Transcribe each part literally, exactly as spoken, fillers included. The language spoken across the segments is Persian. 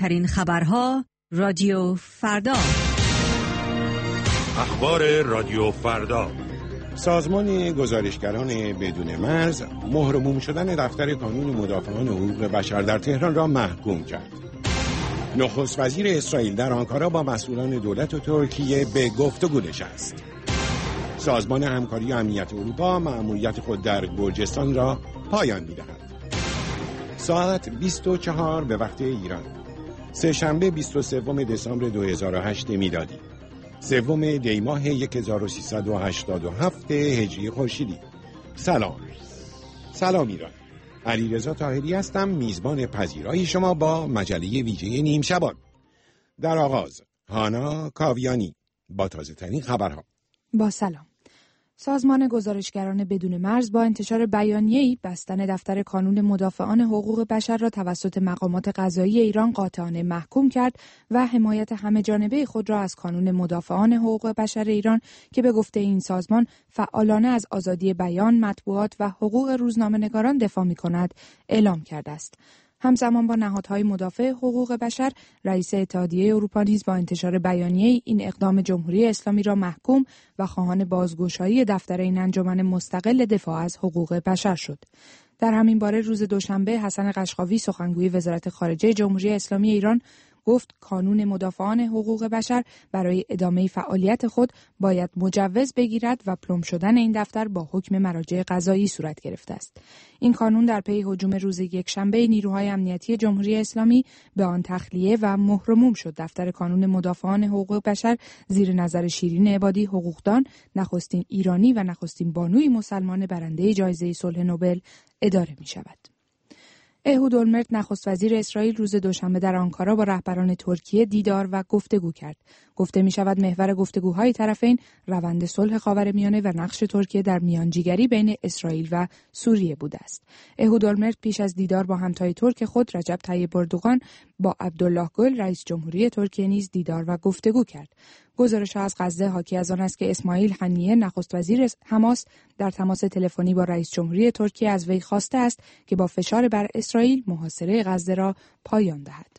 ترین خبرها رادیو فردا. اخبار رادیو فردا. سازمان گزارشگران بدون مرز مهر و موم شدن دفتر کانون مدافعان حقوق بشر در تهران را محکوم کرد. نخست وزیر اسرائیل در آنکارا با مسئولان دولت و ترکیه به گفتگو نشست. سازمان همکاری و امنیت اروپا مأموریت خود در گرجستان را پایان می‌دهد. ساعت بیست و چهار به وقت ایران، سه‌شنبه بیست و سوم دسامبر دو هزار و هشت میلادی، سوم دی ماه هزار و سیصد و هشتاد و هفت هجری خورشیدی. سلام. سلام ایران. علیرضا طاهری هستم، میزبان پذیرای شما با مجله ویژه نیم شبان. در آغاز هانا کاویانی با تازه ترین خبرها. با سلام. سازمان گزارشگران بدون مرز با انتشار بیانیه‌ای بستن دفتر کانون مدافعان حقوق بشر را توسط مقامات قضایی ایران قاطعانه محکوم کرد و حمایت همه‌جانبه خود را از کانون مدافعان حقوق بشر ایران که به گفته این سازمان فعالانه از آزادی بیان، مطبوعات و حقوق روزنامه‌نگاران دفاع می‌کند اعلام کرده است. همزمان با نهادهای مدافع حقوق بشر، رئیس اتحادیه اروپا نیز با انتشار بیانیه‌ای این اقدام جمهوری اسلامی را محکوم و خواهان بازگشایی دفتر این انجمن مستقل دفاع از حقوق بشر شد. در همین باره روز دوشنبه حسن قشقاوی سخنگوی وزارت خارجه جمهوری اسلامی ایران گفت کانون مدافعان حقوق بشر برای ادامه فعالیت خود باید مجوز بگیرد و پلم شدن این دفتر با حکم مراجع قضایی صورت گرفته است. این کانون در پی هجوم روز یکشنبه نیروهای امنیتی جمهوری اسلامی به آن تخلیه و مهر و موم شد دفتر کانون مدافعان حقوق بشر زیر نظر شیرین عبادی حقوقدان، نخستین ایرانی و نخستین بانوی مسلمان برنده جایزه صلح نوبل اداره می شود. اهود اولمرت نخست وزیر اسرائیل روز دوشنبه در آنکارا با رهبران ترکیه دیدار و گفتگو کرد. گفته می شود محور گفتگوهای طرفین روند صلح خاورمیانه و نقش ترکیه در میانجیگری بین اسرائیل و سوریه بوده است. اهود اولمرت پیش از دیدار با همتای ترک خود رجب طیب اردوغان با عبدالله گل رئیس جمهوری ترکیه نیز دیدار و گفتگو کرد. گزارش‌ها از غزه حاکی از آن است که اسماعیل هنیه نخست وزیر حماس در تماس تلفنی با رئیس جمهوری ترکیه از وی خواسته است که با فشار بر اسرائیل محاصره غزه را پایان دهد.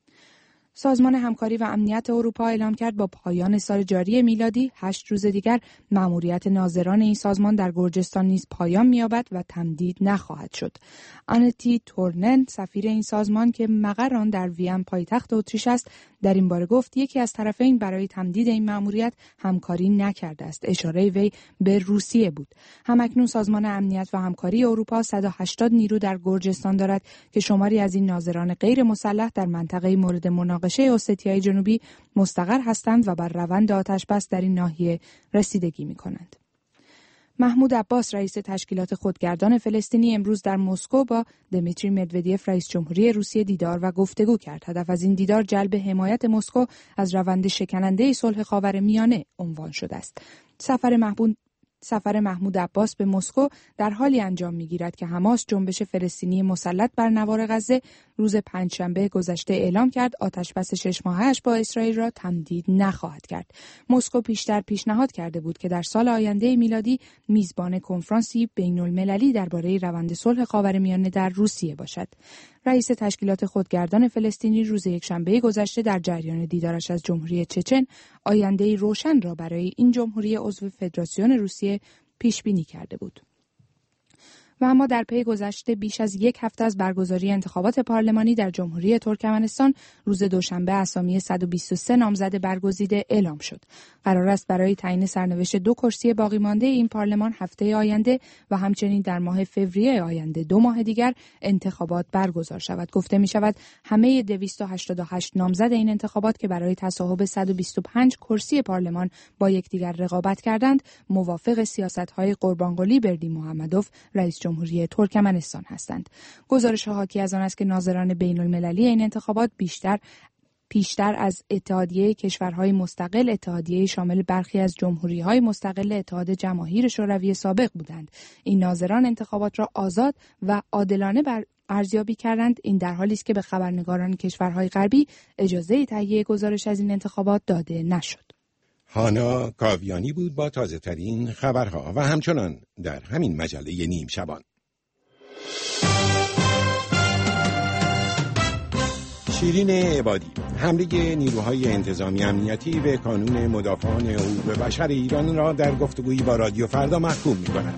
سازمان همکاری و امنیت اروپا اعلام کرد با پایان سال جاری میلادی هشت روز دیگر مأموریت ناظران این سازمان در گرجستان نیز پایان می‌یابد و تمدید نخواهد شد. آنتی تورنن سفیر این سازمان که مقر آن در وین پایتخت اتریش است در این باره گفت یکی از طرفین برای تمدید این مأموریت همکاری نکرده است. اشاره وی به روسیه بود. همکنون سازمان امنیت و همکاری اروپا صد و هشتاد نیرو در گرجستان دارد که شماری از این ناظران غیر مسلح در منطقه مورد مناقشه اوستیای جنوبی مستقر هستند و بر روند آتش‌بس در این ناحیه رسیدگی می‌کنند. محمود عباس رئیس تشکیلات خودگردان فلسطینی امروز در مسکو با دمیتری مدودیف رئیس جمهوری روسیه دیدار و گفتگو کرد. هدف از این دیدار جلب حمایت مسکو از روند شکننده صلح خاورمیانه عنوان شده است. سفر محمود سفر محمود عباس به مسکو در حالی انجام می‌گیرد که حماس جنبش فلسطینی مسلط بر نوار غزه روز پنجشنبه گذشته اعلام کرد آتش‌بس شش ماهه‌اش با اسرائیل را تمدید نخواهد کرد. مسکو پیشتر پیشنهاد کرده بود که در سال آینده میلادی میزبان کنفرانسی بین‌المللی درباره روند صلح خاورمیانه در روسیه باشد. رئیس تشکیلات خودگردان فلسطینی روز یکشنبه گذشته در جریان دیدارش از جمهوری چچن آینده‌ای روشن را برای این جمهوری عضو فدراسیون روسیه پیش بینی کرده بود. و اما در پی گذشته بیش از یک هفته از برگزاری انتخابات پارلمانی در جمهوری ترکمنستان روز دوشنبه اسامی صد و بیست و سه نامزد برگزیده اعلام شد. قرار است برای تعیین سرنوشت دو کرسی باقی مانده این پارلمان هفته آینده و همچنین در ماه فوریه آینده دو ماه دیگر انتخابات برگزار شود. گفته می شود همه دویست و هشتاد و هشت نامزد این انتخابات که برای تصاحب صد و بیست و پنج کرسی پارلمان با یکدیگر رقابت کردند موافق سیاست‌های قربانقلی بردی محمدوف رئیس جمهوری ترکمنستان هستند. گزارش حاکی از آن است که ناظران بین‌المللی این انتخابات بیشتر پیشتر از اتحادیه کشورهای مستقل، اتحادیه شامل برخی از جمهوری‌های مستقل اتحاد جماهیر شوروی سابق بودند. این ناظران انتخابات را آزاد و عادلانه بر ارزیابی کردند. این در حالی است که به خبرنگاران کشورهای غربی اجازه تهیه گزارش از این انتخابات داده نشد. هانا کاویانی بود با تازه ترین خبرها و همچنان در همین مجله نیم شبان. شیرین عبادی، حمله نیروهای انتظامی امنیتی به کانون مدافعان حقوق بشر ایران را در گفتگویی با رادیو فردا محکوم می‌کند.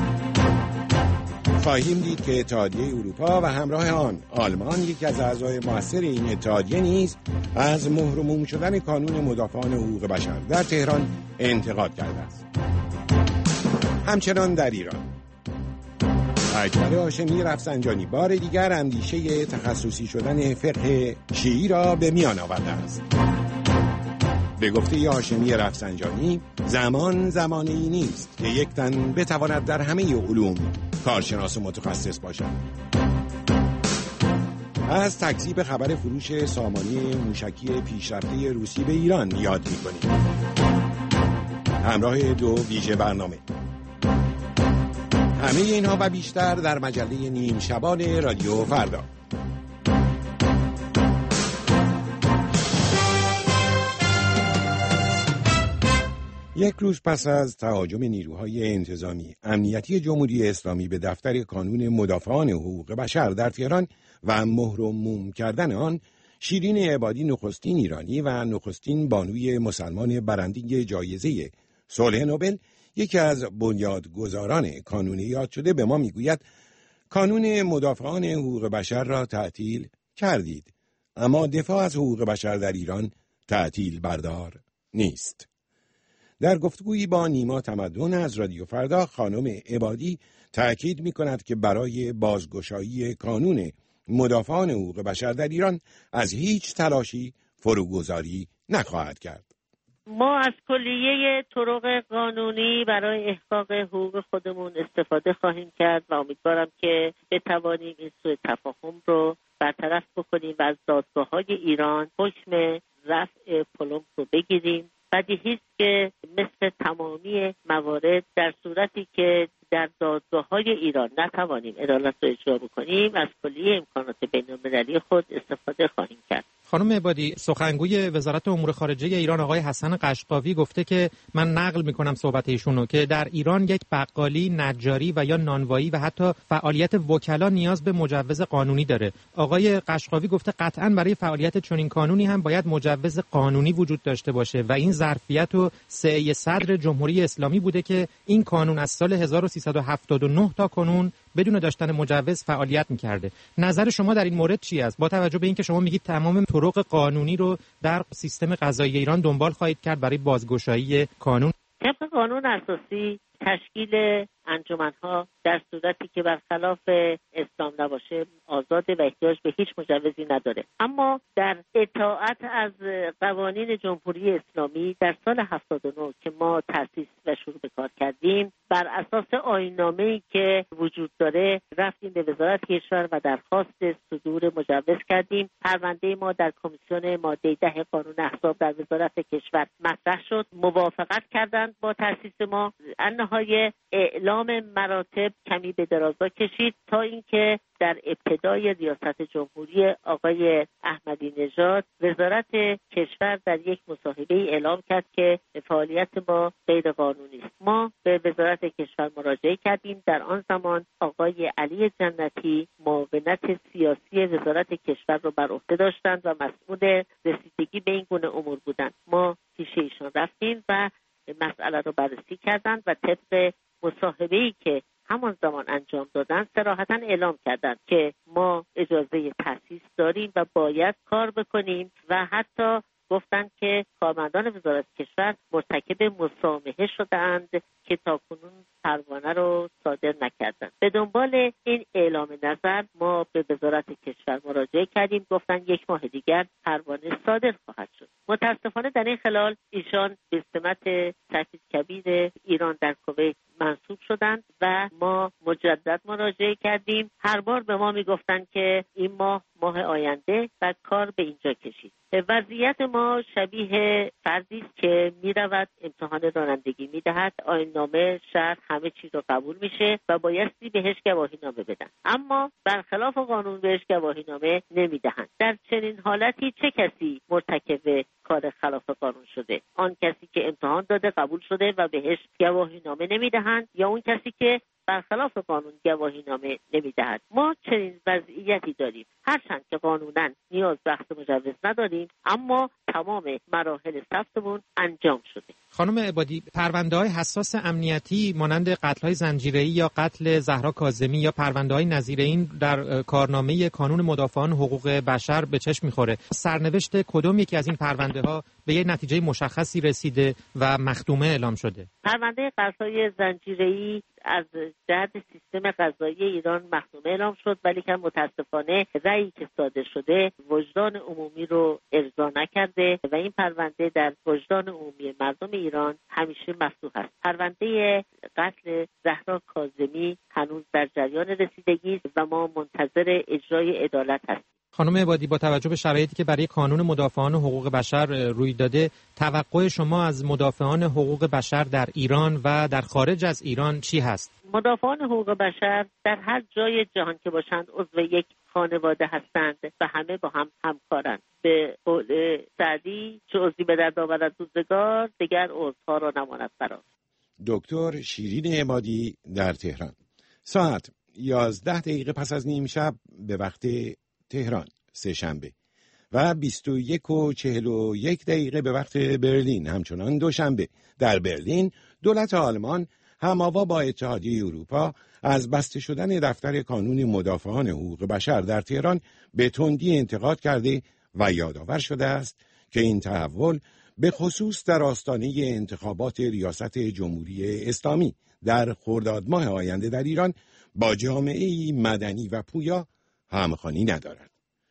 خواهیم دید که اتحادیه اروپا و همراه آن آلمان، یکی از اعضای مؤثر این اتحادیه نیز از مهر و موم شدن کانون مدافعان حقوق بشر در تهران انتقاد کرده است. همچنان در ایران اکبر هاشمی رفسنجانی بار دیگر اندیشه تخصصی شدن فقه شیعی را به میان آورده است. به گفته هاشمی رفسنجانی، زمان زمانی نیست که یک تن بتواند در همه علوم کارشناس و متخصص باشد. از تکذیب خبر فروش سامانه موشکی پیشرفته روسی به ایران یاد می‌کنیم. همراه دو ویژه برنامه. همه اینها و بیشتر در مجله نیم شبان رادیو فردا. یک روز پس از تهاجم نیروهای انتظامی امنیتی جمهوری اسلامی به دفتر کانون مدافعان حقوق بشر در تهران و مهر و موم کردن آن، شیرین عبادی، نخستین ایرانی و نخستین بانوی مسلمان برنده جایزه صلح نوبل، یکی از بنیادگذاران کانون یاد شده، به ما میگوید کانون مدافعان حقوق بشر را تعطیل کردید، اما دفاع از حقوق بشر در ایران تعطیل بردار نیست. در گفتگویی با نیما تمدن از رادیو فردا، خانم عبادی تأکید می کند که برای بازگشایی کانون مدافعان حقوق بشر در ایران از هیچ تلاشی فروگذاری نخواهد کرد. ما از کلیه طرق قانونی برای احقاق حقوق خودمون استفاده خواهیم کرد و امیدوارم که بتوانیم این سوء تفاهم رو برطرف بکنیم و از دادگاه‌های ایران حکم رفع پلم رو بگیریم. بدیهی است که مثل تمامی موارد در صورتی که در دادگاه‌های ایران نتوانیم عدالت رو اجرا بکنیم، از کلیه امکانات بین‌المللی خود استفاده خواهیم کرد. خانم عبادی، سخنگوی وزارت امور خارجه ایران آقای حسن قشقاوی گفته که من نقل میکنم صحبت ایشونو که در ایران یک بقالی، نجاری و یا نانوایی و حتی فعالیت وکلا نیاز به مجوز قانونی داره. آقای قشقاوی گفته قطعاً برای فعالیت چنین کانونی هم باید مجوز قانونی وجود داشته باشه و این ظرفیت و سعی صدر جمهوری اسلامی بوده که این قانون از سال هزار و سیصد و هفتاد و نه تا کنون بدون داشتن مجوز فعالیت می‌کرده. نظر شما در این مورد چی است؟ با توجه به اینکه شما میگید تمام طرق قانونی رو در سیستم قضایی ایران دنبال خواهید کرد برای بازگشایی کانون. طبق قانون اساسی تشکیل انجمن‌ها در صورتی که برخلاف اسلام نباشه آزاده و احتیاج به هیچ مجوزی نداره. اما در اطاعت از قوانین جمهوری اسلامی در سال هفتاد و نه که ما تأسیس و شروع به کار کردیم، بر اساس آیین‌نامه‌ای که وجود داره رفتیم به وزارت کشور و درخواست صدور مجوز کردیم. پرونده ما در کمیسیون ماده ده قانون احزاب در وزارت کشور مطرح شد. موافقت کردند با تأسیس ما. انهای اعلام مراتب کمی به درازا کشید تا اینکه در ابتدای ریاست جمهوری آقای احمدی نژاد وزارت کشور در یک مصاحبه اعلام کرد که فعالیت ما غیر قانونی است. ما به وزارت کشور مراجعه کردیم. در آن زمان آقای علی جنتی معاونت سیاسی وزارت کشور رو بر عهده داشتند و مسئول رسیدگی به این گونه امور بودند. ما پیش ایشان رفتیم و مسئله رو بررسی کردند و طبق مصاحبه‌ای که همان زمان انجام دادن صراحتاً اعلام کردند که ما اجازه تأسیس داریم و باید کار بکنیم و حتی گفتند که کارمندان وزارت کشور مرتکب مسامحه شده‌اند که تاکنون پروانه رو صادر نکردند. به دنبال این اعلام نظر ما به وزارت کشور مراجعه کردیم. گفتند یک ماه دیگر پروانه صادر خواهد شد. متاسفانه در این خلال ایشان به سمت سفیر کبیر ایران در کویت منصوب شدند و ما مجدد مراجعه کردیم. هر بار به ما میگفتند که این ماه ماه آینده و کار به اینجا کشید. وضعیت ما شبیه فردی است که میرود امتحان رانندگی میدهد، آیین‌نامه شهر همه چیز رو قبول میشه و بایستی بهش گواهی نامه بدن، اما برخلاف قانون بهش گواهی نامه نمیدهند. در چنین حالتی چه کسی مرتکب کار خلاف قانون شده؟ آن کسی که امتحان داده قبول شده و بهش گواهی نامه نمیدهند، یا اون کسی که برخلاف قانون گواهی نامه نمیدهد. ما چنین وضعیتی داریم، هرچند که قانونا نیاز به اخذ مجوز نداریم، اما تمام مراحل ثبتمون انجام شده. خانم عبادی، پرونده‌های حساس امنیتی مانند قتل‌های زنجیره‌ای یا قتل زهرا کاظمی یا پرونده‌های نظیر این در کارنامه کانون مدافعان حقوق بشر به چشم می‌خوره. سرنوشت کدوم یکی از این پرونده‌ها به یه نتیجه مشخصی رسیده و مختومه اعلام شده؟ پرونده قتل‌های زنجیره‌ای از جهت سیستم قضایی ایران مختومه اعلام شد، ولی که متاسفانه رأیی که صادر شده وجدان عمومی رو ارضا نکرده و این پرونده در وجدان عمومی مردم ایران همیشه مسئول است. پرونده قتل زهرا کاظمی هنوز در جریان رسیدگی است و ما منتظر اجرای عدالت هستیم. خانم عبادی، با توجه به شرایطی که برای کانون مدافعان حقوق بشر روی داده، توقع شما از مدافعان حقوق بشر در ایران و در خارج از ایران چی هست؟ مدافعان حقوق بشر در هر جای جهان که باشند عضو یک خانواده هستند و همه با هم همکارند. به قول سعدی چه عضوی به درد آورد روزگار، دیگر عضوها را نماند فرار. دکتر شیرین عبادی در تهران. ساعت یازده دقیقه پس از نیم شب به وقت تهران سه شنبه و بیست و یک و چهل و یک دقیقه به وقت برلین همچنان دوشنبه. در برلین دولت آلمان هم‌آوا با اتحادیه اروپا از بسته شدن دفتر کانون مدافعان حقوق بشر در تهران به تندی انتقاد کرده و یادآور شده است که این تحول به خصوص در آستانه انتخابات ریاست جمهوری اسلامی در خرداد ماه آینده در ایران با جامعه‌ای مدنی و پویا همخوانی ندارد.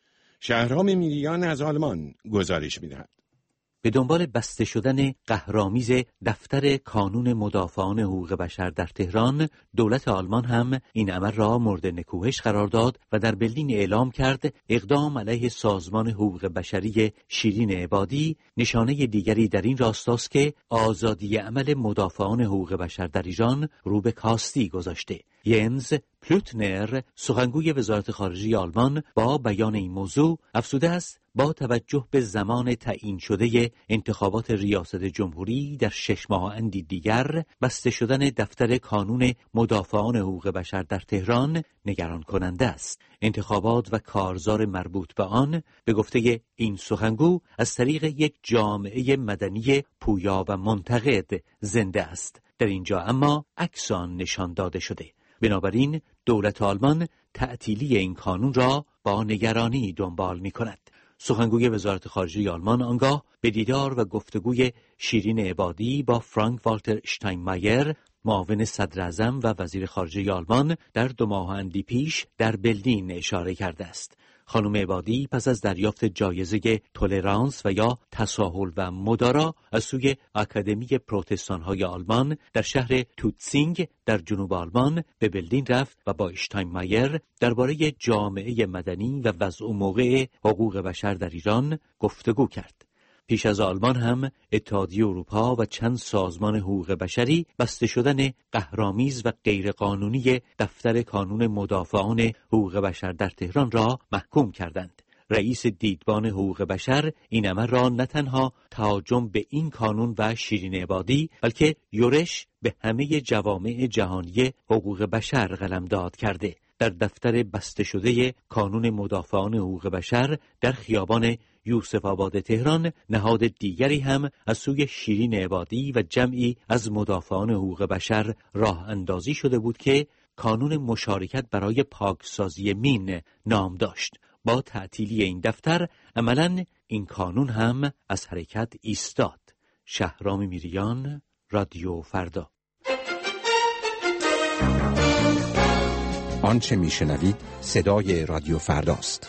شهرام میریان از آلمان گزارش می‌دهد. به دنبال بسته شدن قهرآمیز دفتر کانون مدافعان حقوق بشر در تهران، دولت آلمان هم این عمل را مورد نکوهش قرار داد و در برلین اعلام کرد اقدام علیه سازمان حقوق بشری شیرین عبادی نشانه دیگری در این راستاست که آزادی عمل مدافعان حقوق بشر در ایران رو به کاستی گذاشته. ینز پلوتنر، سخنگوی وزارت خارجه آلمان، با بیان این موضوع افزوده است با توجه به زمان تعیین شده انتخابات ریاست جمهوری در شش ماه اندی دیگر، بسته شدن دفتر کانون مدافعان حقوق بشر در تهران نگران کننده است. انتخابات و کارزار مربوط به آن، به گفته این سخنگو، از طریق یک جامعه مدنی پویا و منتقد زنده است. در اینجا اما عکس آن نشان داده شده. بنابراین دولت آلمان تعطیلی این کانون را با نگرانی دنبال می کند. سخنگوی وزارت خارجه آلمان آنگاه به دیدار و گفتگوی شیرین عبادی با فرانک والتر اشتاینمایر، معاون صدر اعظم و وزیر خارجه آلمان، در دو ماه اندی پیش در برلین اشاره کرده است. خانم عبادی پس از دریافت جایزه تولرانس و یا تساهل و مدارا از سوی آکادمی پروتستان‌های آلمان در شهر توتسینگ در جنوب آلمان به برلین رفت و با اشتاینمایر درباره جامعه مدنی و وضع و موقع حقوق بشر در ایران گفتگو کرد. پیش از آلمان هم اتحادیه اروپا و چند سازمان حقوق بشری بسته شدن قهرآمیز و غیرقانونی دفتر کانون مدافعان حقوق بشر در تهران را محکوم کردند. رئیس دیدبان حقوق بشر این عمل را نه تنها تهاجم به این کانون و شیرین عبادی، بلکه یورش به همه جوامع جهانی حقوق بشر قلمداد کرده. در دفتر بسته شده کانون مدافعان حقوق بشر در خیابان یوسف آباد تهران، نهاد دیگری هم از سوی شیرین عبادی و جمعی از مدافعان حقوق بشر راه اندازی شده بود که کانون مشارکت برای پاکسازی مین نام داشت. با تعطیلی این دفتر عملاً این کانون هم از حرکت ایستاد. شهرام میریان، رادیو فردا. آنچه میشنوید صدای رادیو فرداست.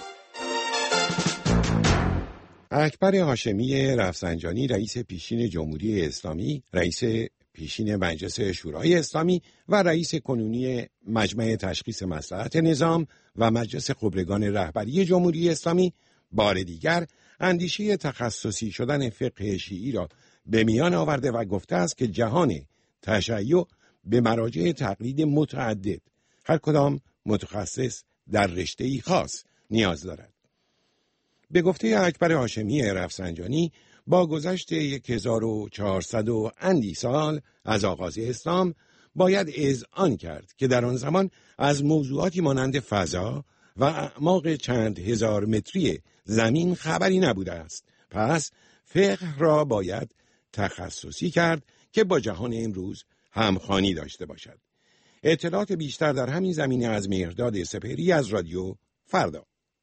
اکبر هاشمی رفسنجانی، رئیس پیشین جمهوری اسلامی، رئیس پیشین مجلس شورای اسلامی و رئیس کنونی مجمع تشخیص مصلحت نظام و مجلس خبرگان رهبری جمهوری اسلامی، بار دیگر اندیشه تخصصی شدن فقه شیعی را به میان آورده و گفته است که جهان تشیع به مراجع تقلید متعدد، هر کدام متخصص در رشته‌ای خاص، نیاز دارد. به گفته اکبر هاشمی رفسنجانی، با گذشت یک هزار و چهارصد و اندی سال از آغاز اسلام، باید اذعان کرد که در آن زمان از موضوعاتی مانند فضا و اعماق چند هزار متری زمین خبری نبوده است. پس فقه را باید تخصصی کرد که با جهان امروز همخوانی داشته باشد. اطلاعات بیشتر در همین زمینه از مهرداد سپهری از رادیو فردا.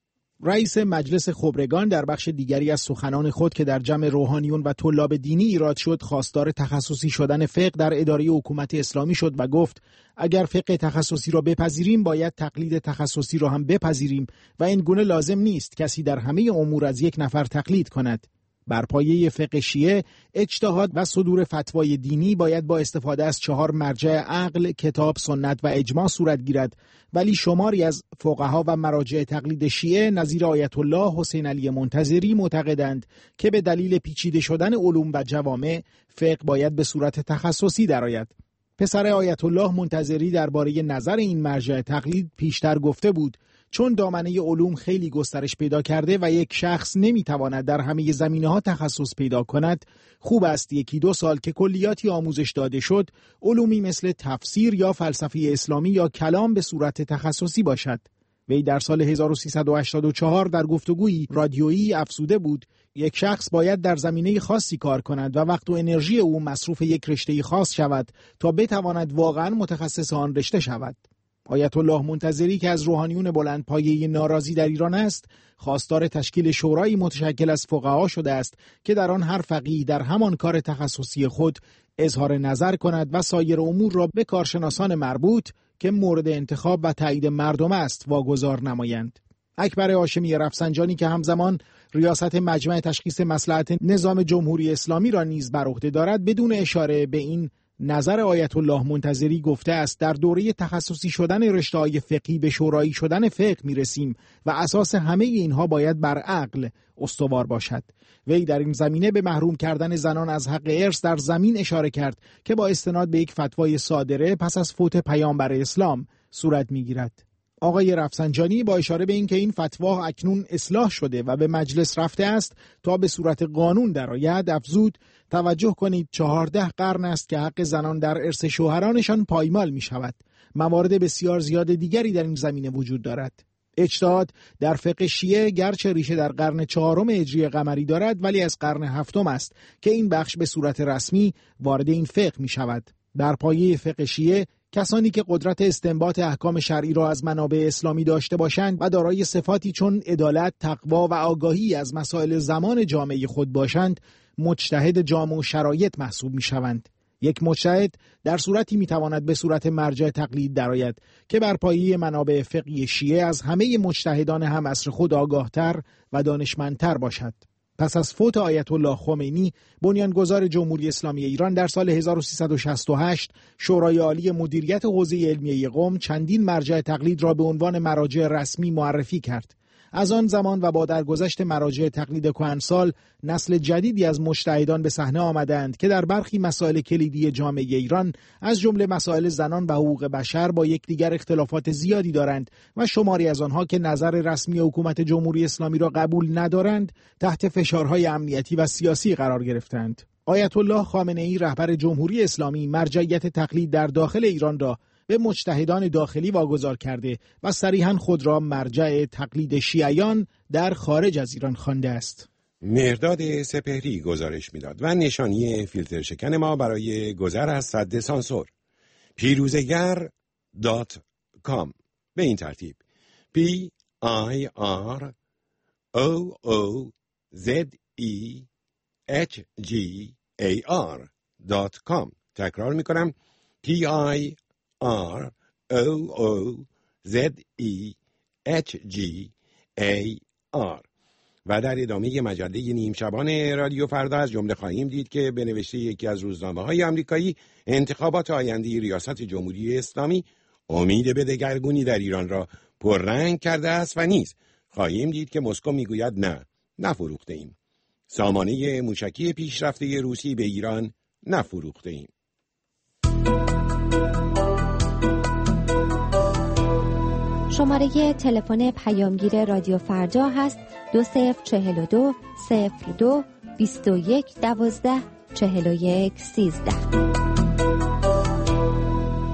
رئیس مجلس خبرگان در بخش دیگری از سخنان خود که در جمع روحانیون و طلاب دینی ایراد شد، خواستار تخصصی شدن فقه در اداره حکومت اسلامی شد و گفت اگر فقه تخصصی را بپذیریم باید تقلید تخصصی را هم بپذیریم و این گونه لازم نیست کسی در همه امور از یک نفر تقلید کند. بر پایه فقه شیعه، اجتهاد و صدور فتوای دینی باید با استفاده از چهار مرجع عقل، کتاب، سنت و اجماع صورت گیرد، ولی شماری از فقها و مراجع تقلید شیعه نظیر آیت الله حسین علی منتظری معتقدند که به دلیل پیچیده شدن علوم و جوامع، فقه باید به صورت تخصصی درآید. پسر آیت الله منتظری درباره نظر این مرجع تقلید پیشتر گفته بود چون دامنه علوم خیلی گسترش پیدا کرده و یک شخص نمیتواند در همه زمینه‌ها تخصص پیدا کند، خوب است یکی دو سال که کلیاتی آموزش داده شد، علومی مثل تفسیر یا فلسفه اسلامی یا کلام به صورت تخصصی باشد. وی در سال هزار و سیصد و هشتاد و چهار در گفتگویی رادیویی افزوده بود یک شخص باید در زمینه خاصی کار کند و وقت و انرژی او مصروف یک رشته خاص شود تا بتواند واقعا متخصص آن رشته شود. آیت الله منتظری که از روحانیون بلند پایه ناراضی در ایران است، خواستار تشکیل شورایی متشکل از فقها شده است که در آن هر فقیه در همان کار تخصصی خود اظهار نظر کند و سایر امور را به کارشناسان مربوط که مورد انتخاب و تایید مردم است واگذار نمایند. اکبر هاشمی رفسنجانی که همزمان ریاست مجمع تشخیص مصلحت نظام جمهوری اسلامی را نیز بر عهده دارد، بدون اشاره به این نظر آیت الله منتظری گفته است در دوره تخصصی شدن رشته‌های فقهی به شورایی شدن فقه میرسیم و اساس همه اینها باید بر عقل استوار باشد. وی در این زمینه به محروم کردن زنان از حق ارث در زمین اشاره کرد که با استناد به یک فتوای صادره پس از فوت پیامبر اسلام صورت میگیرد. آقای رفسنجانی با اشاره به اینکه این فتوا اکنون اصلاح شده و به مجلس رفته است تا به صورت قانون درآید، افزود توجه کنید چهارده قرن است که حق زنان در ارث شوهرانشان پایمال می شود. موارد بسیار زیاد دیگری در این زمینه وجود دارد. اجتهاد در فقه شیعه گرچه ریشه در قرن چهارم هجری قمری دارد، ولی از قرن هفتم است که این بخش به صورت رسمی وارد این فقه می شود. در پایه فقه شیعه کسانی که قدرت استنباط احکام شرعی را از منابع اسلامی داشته باشند و دارای صفاتی چون عدالت، تقوا و آگاهی از مسائل زمان جامعه خود باشند، مجتهد جامع و شرایط محسوب می شوند. یک مجتهد در صورتی می تواند به صورت مرجع تقلید درآید که بر پایه منابع فقهی شیعه از همه مجتهدان هم عصر خود آگاهتر و دانشمندتر باشد. پس از فوت آیت الله خمینی، بنیانگذار جمهوری اسلامی ایران، در سال هزار و سیصد و شصت و هشت شورای عالی مدیریت حوزه علمیه قم چندین مرجع تقلید را به عنوان مراجع رسمی معرفی کرد. از آن زمان و با درگذشت مراجع تقلید کهنسال، نسل جدیدی از مجتهدان به صحنه آمدند که در برخی مسائل کلیدی جامعه ایران از جمله مسائل زنان و حقوق بشر با یکدیگر اختلافات زیادی دارند و شماری از آنها که نظر رسمی حکومت جمهوری اسلامی را قبول ندارند، تحت فشارهای امنیتی و سیاسی قرار گرفتند. آیت الله خامنه ای رهبر جمهوری اسلامی مرجعیت تقلید در داخل ایران را به مجتهدان داخلی واگذار کرده و صریحاً خود را مرجع تقلید شیعیان در خارج از ایران خوانده است. مهرداد سپهری گزارش میداد و نشانی فیلتر شکن ما برای گذر از سد سانسور پیروزگر دات کام به این ترتیب پی آی آر او او زد ای اچ جی ای آر دات کام. تکرار میکنم پی آی R O O Z E H G A R. و در ادامه مجله نیم شبان رادیو فردا از جمله خواهیم دید که به نوشته یکی از روزنامه‌های آمریکایی، انتخابات آینده ریاست جمهوری اسلامی امید به دگرگونی در ایران را پررنگ کرده است و نیز خواهیم دید که مسکو میگوید نه، نفروخته ایم. سامانه موشکی پیشرفته روسی به ایران نفروخته ایم. شماره تلفن پیامگیر رادیو فردا هست دو صفر چهل و دو صفر دو بیست و یک دوازده چهل و یک سیزده.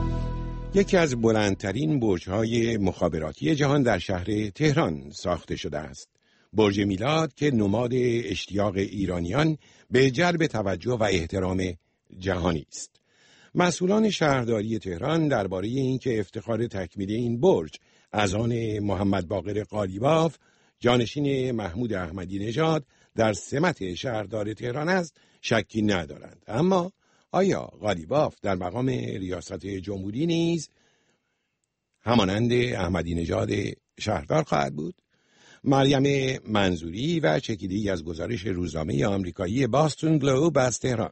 یکی از بلندترین برج‌های مخابراتی جهان در شهر تهران ساخته شده است. برج میلاد که نماد اشتیاق ایرانیان به جلب توجه و احترام جهانی است. مسئولان شهرداری تهران درباره اینکه افتخار تکمیل این برج از آن محمد باقر قالیباف جانشین محمود احمدی نژاد در سمت شهردار تهران است شکی ندارند. اما آیا قالیباف در مقام ریاست جمهوری نیز همانند احمدی نژاد شهردار خواهد بود؟ مریم منظوری و چکیده‌ای از گزارش روزنامه آمریکایی باستون گلوب از تهران.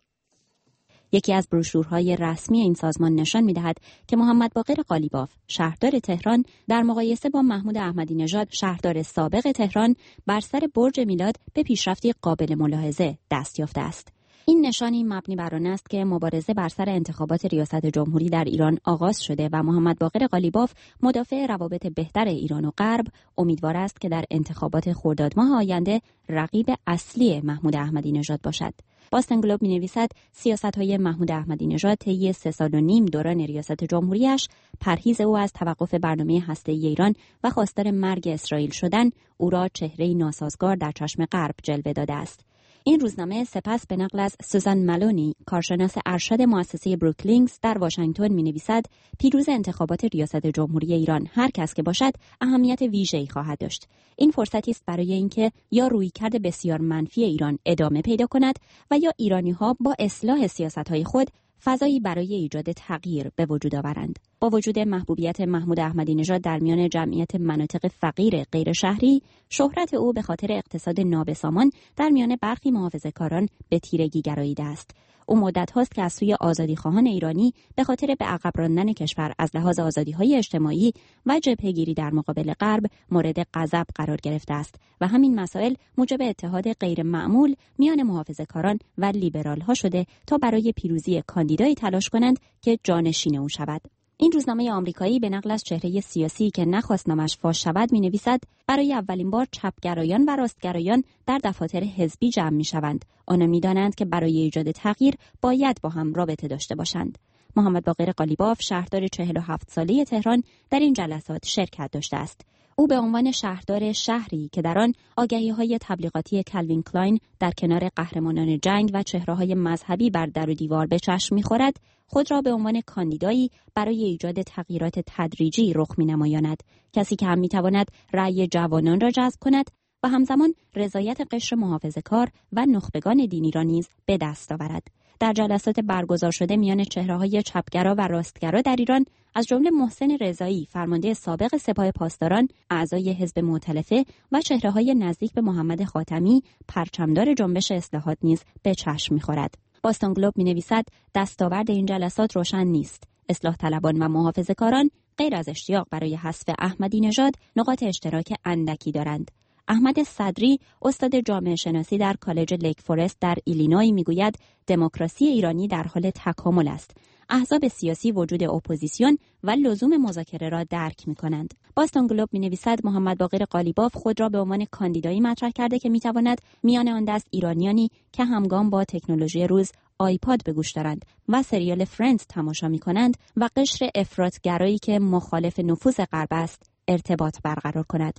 یکی از بروشورهای رسمی این سازمان نشان می‌دهد که محمد باقر قالیباف شهردار تهران در مقایسه با محمود احمدی نژاد شهردار سابق تهران بر سر برج میلاد به پیشرفتی قابل ملاحظه دست یافته است. این نشانی مبنی بر آن است که مبارزه بر سر انتخابات ریاست جمهوری در ایران آغاز شده و محمد باقر قالیباف مدافع روابط بهتر ایران و غرب امیدوار است که در انتخابات خرداد ماه آینده رقیب اصلی محمود احمدی نژاد باشد. باستون گلوب می‌نویسد سیاست‌های محمود احمدی نژاد طی سه سال و نیم دوران ریاست جمهوریش، پرهیز او از توقف برنامه هسته‌ای ایران و خواستار مرگ اسرائیل شدن او را چهره‌ای ناسازگار در چشم غرب جلوه داده است. این روزنامه سپس به نقل از سوزان مالونی، کارشناس ارشد مؤسسه بروکلینگز در واشنگتن می‌نویسد پیروز انتخابات ریاست جمهوری ایران هر کس که باشد اهمیت ویژه‌ای خواهد داشت. این فرصتی است برای اینکه یا رویکرد بسیار منفی ایران ادامه پیدا کند و یا ایرانی‌ها با اصلاح سیاست‌های خود فضایی برای ایجاد تغییر به وجود آورند. با وجود محبوبیت محمود احمدی نژاد در میان جمعیت مناطق فقیر غیر شهری، شهرت او به خاطر اقتصاد نابسامان در میان برخی محافظه‌کاران به تیرگی گراییده است. او مدت هاست که از سوی آزادیخواهان ایرانی به خاطر به عقب راندن کشور از لحاظ آزادی‌های اجتماعی و جبهه‌گیری در مقابل غرب مورد غضب قرار گرفته است و همین مسائل موجب اتحاد غیر معمول میان محافظه‌کاران و لیبرال‌ها شده تا برای پیروزی کاندیدایی تلاش کنند که جانشین او شود. این روزنامه آمریکایی به نقل از چهره سیاسی که نخواست نامش فاش شود می‌نویسد برای اولین بار چپگرایان و راستگرایان در دفاتر حزبی جمع می‌شوند. آنها می‌دانند که برای ایجاد تغییر باید با هم رابطه داشته باشند. محمد باقر قالیباف شهردار چهل و هفت ساله تهران در این جلسات شرکت داشته است. او به عنوان شهردار شهری که در آن آگهی‌های تبلیغاتی کلوین کلاین در کنار قهرمانان جنگ و چهره‌های مذهبی بر در و دیوار به چشم می‌خورد، خود را به عنوان کاندیدایی برای ایجاد تغییرات تدریجی رخ می‌نمایاند، کسی که هم می‌تواند رأی جوانان را جذب کند و همزمان رضایت قشر محافظه‌کار و نخبگان دینی را نیز به دست آورد. در جلسات برگزار شده میان چهره‌های چپگرا و راستگرا در ایران از جمله محسن رضایی، فرمانده سابق سپاه پاسداران، اعضای حزب مؤتلفه و چهره‌های نزدیک به محمد خاتمی، پرچمدار جنبش اصلاحات نیز به چشم می‌خورد. باستون گلوب می‌نویسد دستاورد این جلسات روشن نیست. اصلاح طلبان و محافظه‌کاران غیر از اشتیاق برای حذف احمدی نژاد نقاط اشتراک اندکی دارند. احمد صدری، استاد جامعه شناسی در کالج لیک فورست در ایلینوی میگوید دموکراسی ایرانی در حال تکامل است. احزاب سیاسی وجود اپوزیسیون و لزوم مذاکره را درک می‌کنند. باستون گلوب می‌نویسد محمد باقر قالیباف خود را به عنوان کاندیدایی مطرح کرده که می‌تواند میان آن دست ایرانیانی که همگام با تکنولوژی روز آیپاد به گوش دارند و سریال فرندز تماشا می‌کنند و قشر افراط‌گرایی که مخالف نفوذ غرب است ارتباط برقرار کند.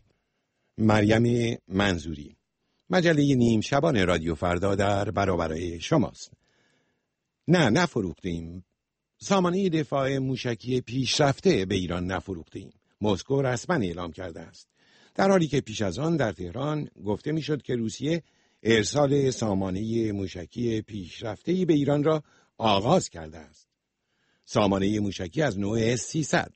مریم منظوری. مجله نیم شبان رادیو فردا در برابر شماست. نه نفروختیم. سامانه دفاع موشکی پیشرفته به ایران نفروختیم. مسکو رسما اعلام کرده است. در حالی که پیش از آن در تهران گفته میشد که روسیه ارسال سامانه موشکی پیشرفته‌ای به ایران را آغاز کرده است. سامانه موشکی از نوع اس سیصد.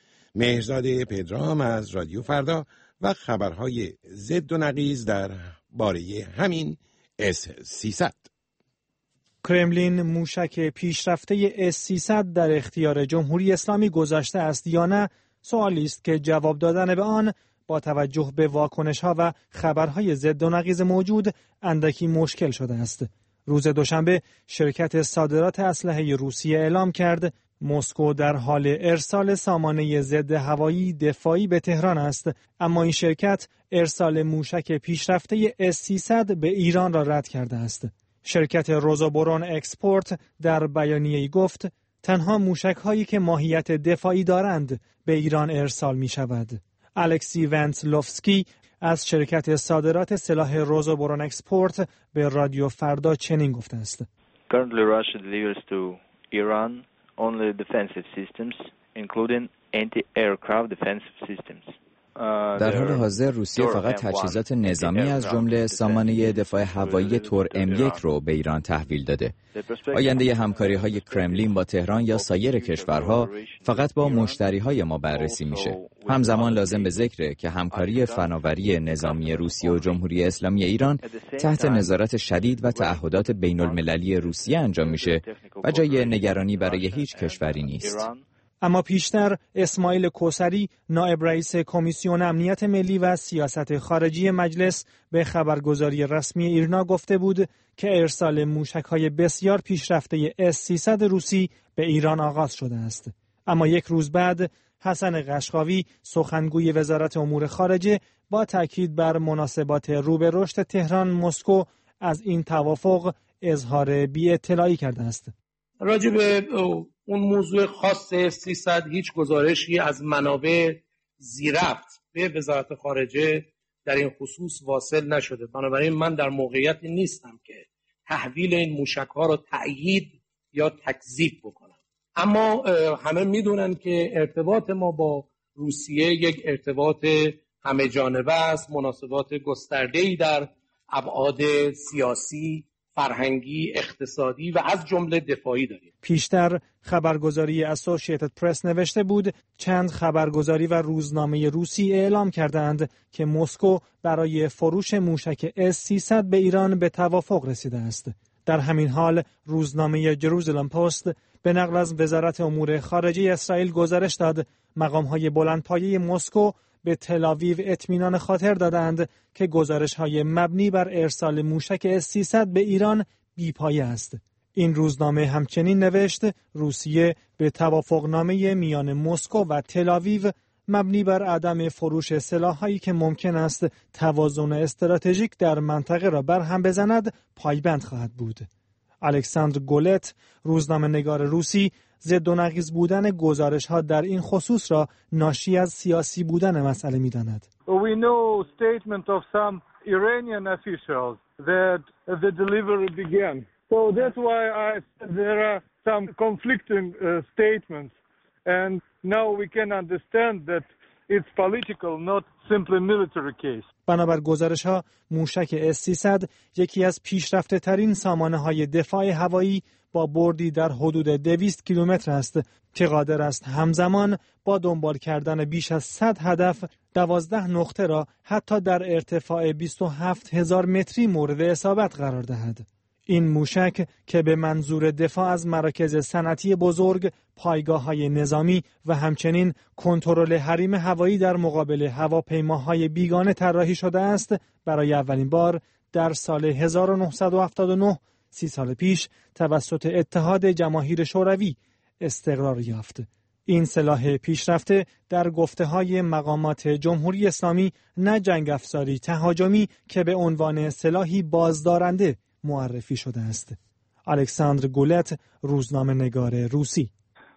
مهرزاد پدرام از رادیو فردا و خبرهای ضد و نقیض در باره همین اس سیصد. کرملین موشک پیشرفته اس سیصد در اختیار جمهوری اسلامی گذاشته است یا نه، سوالی است که جواب دادن به آن با توجه به واکنش‌ها و خبرهای ضد و نقیض موجود اندکی مشکل شده است. روز دوشنبه شرکت صادرات اسلحه روسیه اعلام کرد مسکو در حال ارسال سامانه ضد هوایی دفاعی به تهران است، اما این شرکت ارسال موشک پیشرفته اس سیصد به ایران را رد کرده است. شرکت روزوبورون اکسپورت در بیانیه‌ای گفت تنها موشک هایی که ماهیت دفاعی دارند به ایران ارسال می شود. الکسی ونسلوفسکی از شرکت صادرات سلاح روزوبوران اکسپورت به رادیو فردا چنین گفته است. Currently Russia delivers to Iran only defensive systems including anti-aircraft defensive systems. در حال حاضر روسیه فقط تجهیزات نظامی از جمله سامانه دفاع هوایی تور ام یک رو به ایران تحویل داده. آینده همکاری‌های کرملین با تهران یا سایر کشورها فقط با مشتری‌های ما بررسی میشه. همزمان لازم به ذکره که همکاری فناوری نظامی روسیه و جمهوری اسلامی ایران تحت نظارت شدید و تعهدات بین‌المللی روسیه انجام میشه و جای نگرانی برای هیچ کشوری نیست. اما پیشتر اسماعیل کوثری نایب رئیس کمیسیون امنیت ملی و سیاست خارجی مجلس به خبرگزاری رسمی ایرنا گفته بود که ارسال موشک‌های بسیار پیشرفته اس سیصد روسی به ایران آغاز شده است. اما یک روز بعد حسن قشقاوی سخنگوی وزارت امور خارجه با تاکید بر مناسبات رو به رشد تهران مسکو از این توافق اظهار بی‌اطلاعی کرده است. راجع به اون موضوع خاص سیصد هیچ گزارشی از منابع زیرفت به وزارت خارجه در این خصوص واصل نشده. بنابراین من در موقعیتی نیستم که تحویل این موشک‌ها رو تأیید یا تکذیب بکنم. اما همه میدونن که ارتباط ما با روسیه یک ارتباط همه جانبه است، مناسبات گسترده‌ای در ابعاد سیاسی، فرهنگی، اقتصادی و از جمله دفاعی داریم. پیشتر خبرگزاری اسوسییتد پرس نوشته بود چند خبرگزاری و روزنامه روسی اعلام کردند که مسکو برای فروش موشک اس سیصد به ایران به توافق رسیده است. در همین حال روزنامه جروزالم پست به نقل از وزارت امور خارجه اسرائیل گزارش داد مقام‌های بلندپایه مسکو به تل‌آویو اطمینان خاطر دادند که گزارش‌های مبنی بر ارسال موشک اس سیصد به ایران بی‌پایه است. این روزنامه همچنین نوشت روسیه به توافقنامه میان مسکو و تل‌آویو مبنی بر عدم فروش سلاح‌هایی که ممکن است توازن استراتژیک در منطقه را برهم بزند پایبند خواهد بود. الکساندر گولت روزنامه‌نگار روسی ضد و نقیض بودن گزارش‌ها در این خصوص را ناشی از سیاسی بودن مسئله می‌داند. We know statement of some Iranian officials that the delivery began. So that's why I said there are some conflicting uh, statements and now we can understand that it's political not simply military case. بنابر گزارش‌ها موشک اس سیصد یکی از پیشرفته ترین سامانه‌های دفاع هوایی با بردی در حدود دویست کیلومتر است که قادر است همزمان با دنبال کردن بیش از صد هدف دوازده نقطه را حتی در ارتفاع بیست و هفت هزار متری مورد اصابت قرار دهد. این موشک که به منظور دفاع از مراکز صنعتی بزرگ، پایگاه‌های نظامی و همچنین کنترل حریم هوایی در مقابل هواپیماهای بیگانه طراحی شده است، برای اولین بار در سال هزار و نهصد و هفتاد و نه سی سال پیش توسط اتحاد جماهیر شوروی استقرار یافت. این سلاح پیشرفته در گفته‌های مقامات جمهوری اسلامی نه جنگ افزاری تهاجمی که به عنوان سلاحی بازدارنده معرفی شده است. الکساندر گولت روزنامه نگار روسی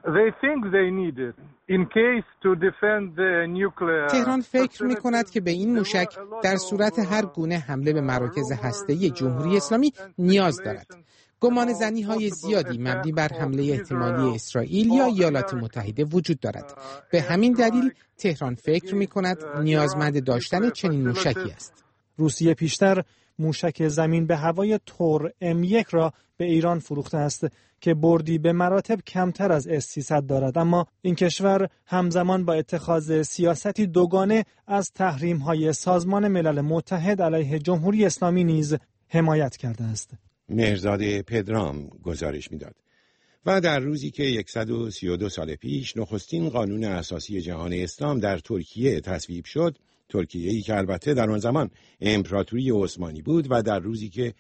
تهران فکر می کند که به این موشک در صورت هر گونه حمله به مراکز هسته‌ای جمهوری اسلامی نیاز دارد. گمان زنی های زیادی مبنی بر حمله احتمالی اسرائیل یا ایالات متحده وجود دارد. به همین دلیل تهران فکر می کند نیازمند داشتن چنین موشکی است. روسیه پیشتر موشک زمین به هوای تور ام یک را به ایران فروخته است که بردی به مراتب کمتر از اس سیصد دارد، اما این کشور همزمان با اتخاذ سیاستی دوگانه از تحریم‌های سازمان ملل متحد علیه جمهوری اسلامی نیز حمایت کرده است. مهرزاد پدرام گزارش می‌داد. و در روزی که صد و سی و دو سال پیش نخستین قانون اساسی جهان اسلام در ترکیه تصویب شد، ترکیه‌ای که البته در آن زمان امپراتوری عثمانی بود، و در روزی که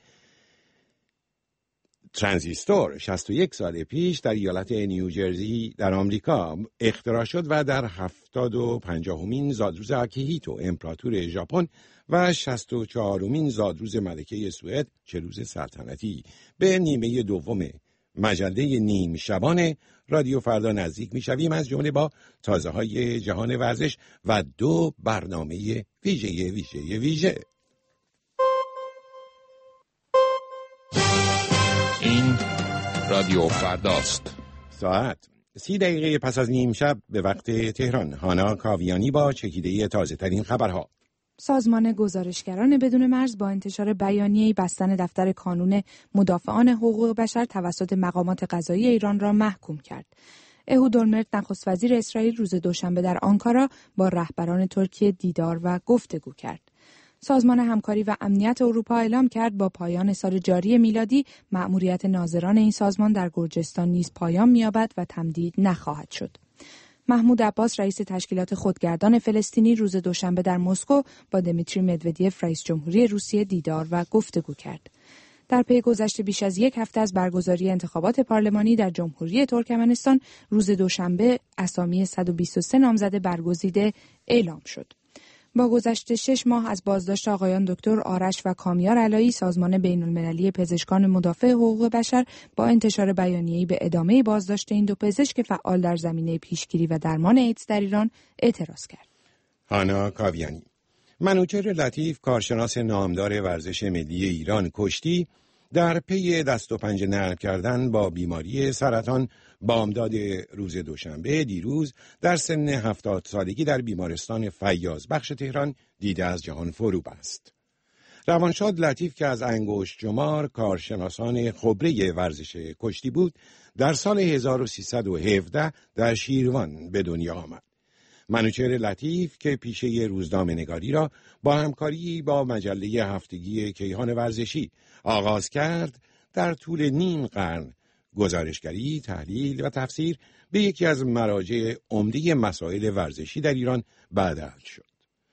ترانزیستور شصت و یک سال پیش در ایالت نیوجرسی در آمریکا اختراع شد و در هفتاد و پنجاهمین زادروز آکیهیتو امپراتور ژاپن و شصت و چهارمین زادروز ملکه سوئد چه روز سلطنتی به نیمه دوم مجله نیم شبانه رادیو فردا نزدیک میشویم، از جمله با تازه های جهان ورزش و دو برنامه ویژه ویژه ویژه. این رادیو فرداست. ساعت سی دقیقه پس از نیم شب به وقت تهران. هانا کاویانی با چکیده تازه ترین خبرها. سازمان گزارشگران بدون مرز با انتشار بیانیه‌ای بستن دفتر کانون مدافعان حقوق بشر توسط مقامات قضایی ایران را محکوم کرد. اهود اولمرت نخست وزیر اسرائیل روز دوشنبه در آنکارا با رهبران ترکیه دیدار و گفتگو کرد. سازمان همکاری و امنیت اروپا اعلام کرد با پایان سال جاری میلادی مأموریت ناظران این سازمان در گرجستان نیز پایان می‌یابد و تمدید نخواهد شد. محمود عباس رئیس تشکیلات خودگردان فلسطینی روز دوشنبه در مسکو با دمیتری مدودیف رئیس جمهوری روسیه دیدار و گفتگو کرد. در پی گذشت بیش از یک هفته از برگزاری انتخابات پارلمانی در جمهوری ترکمنستان روز دوشنبه اسامی صد و بیست و سه نامزد برگزیده اعلام شد. با گذشت شش ماه از بازداشت آقایان دکتر آرش و کامیار علایی، سازمان بین‌المللی پزشکان مدافع حقوق بشر با انتشار بیانیه‌ای به ادامه بازداشت این دو پزشک فعال در زمینه پیشگیری و درمان ایدز در ایران اعتراض کرد. هانا کاویانی. منوچهر لطیف، کارشناس نامدار ورزش ملی ایران کشتی، در پی دست و پنجه نرم کردن با بیماری سرطان بامداد روز دوشنبه دیروز در سن هفتاد سالگی در بیمارستان فیاض بخش تهران دیده از جهان فرو بست. روانشاد لطیف که از انگشت شمار کارشناسان خبره ورزش کشتی بود، در سال هزار و سیصد و هفده در شیروان به دنیا آمد. منوچهر لطیف که پیشه روزنامه نگاری را با همکاری با مجله هفتگی کیهان ورزشی آغاز کرد، در طول نیم قرن گزارشگری، تحلیل و تفسیر به یکی از مراجع عمده مسائل ورزشی در ایران بدل شد.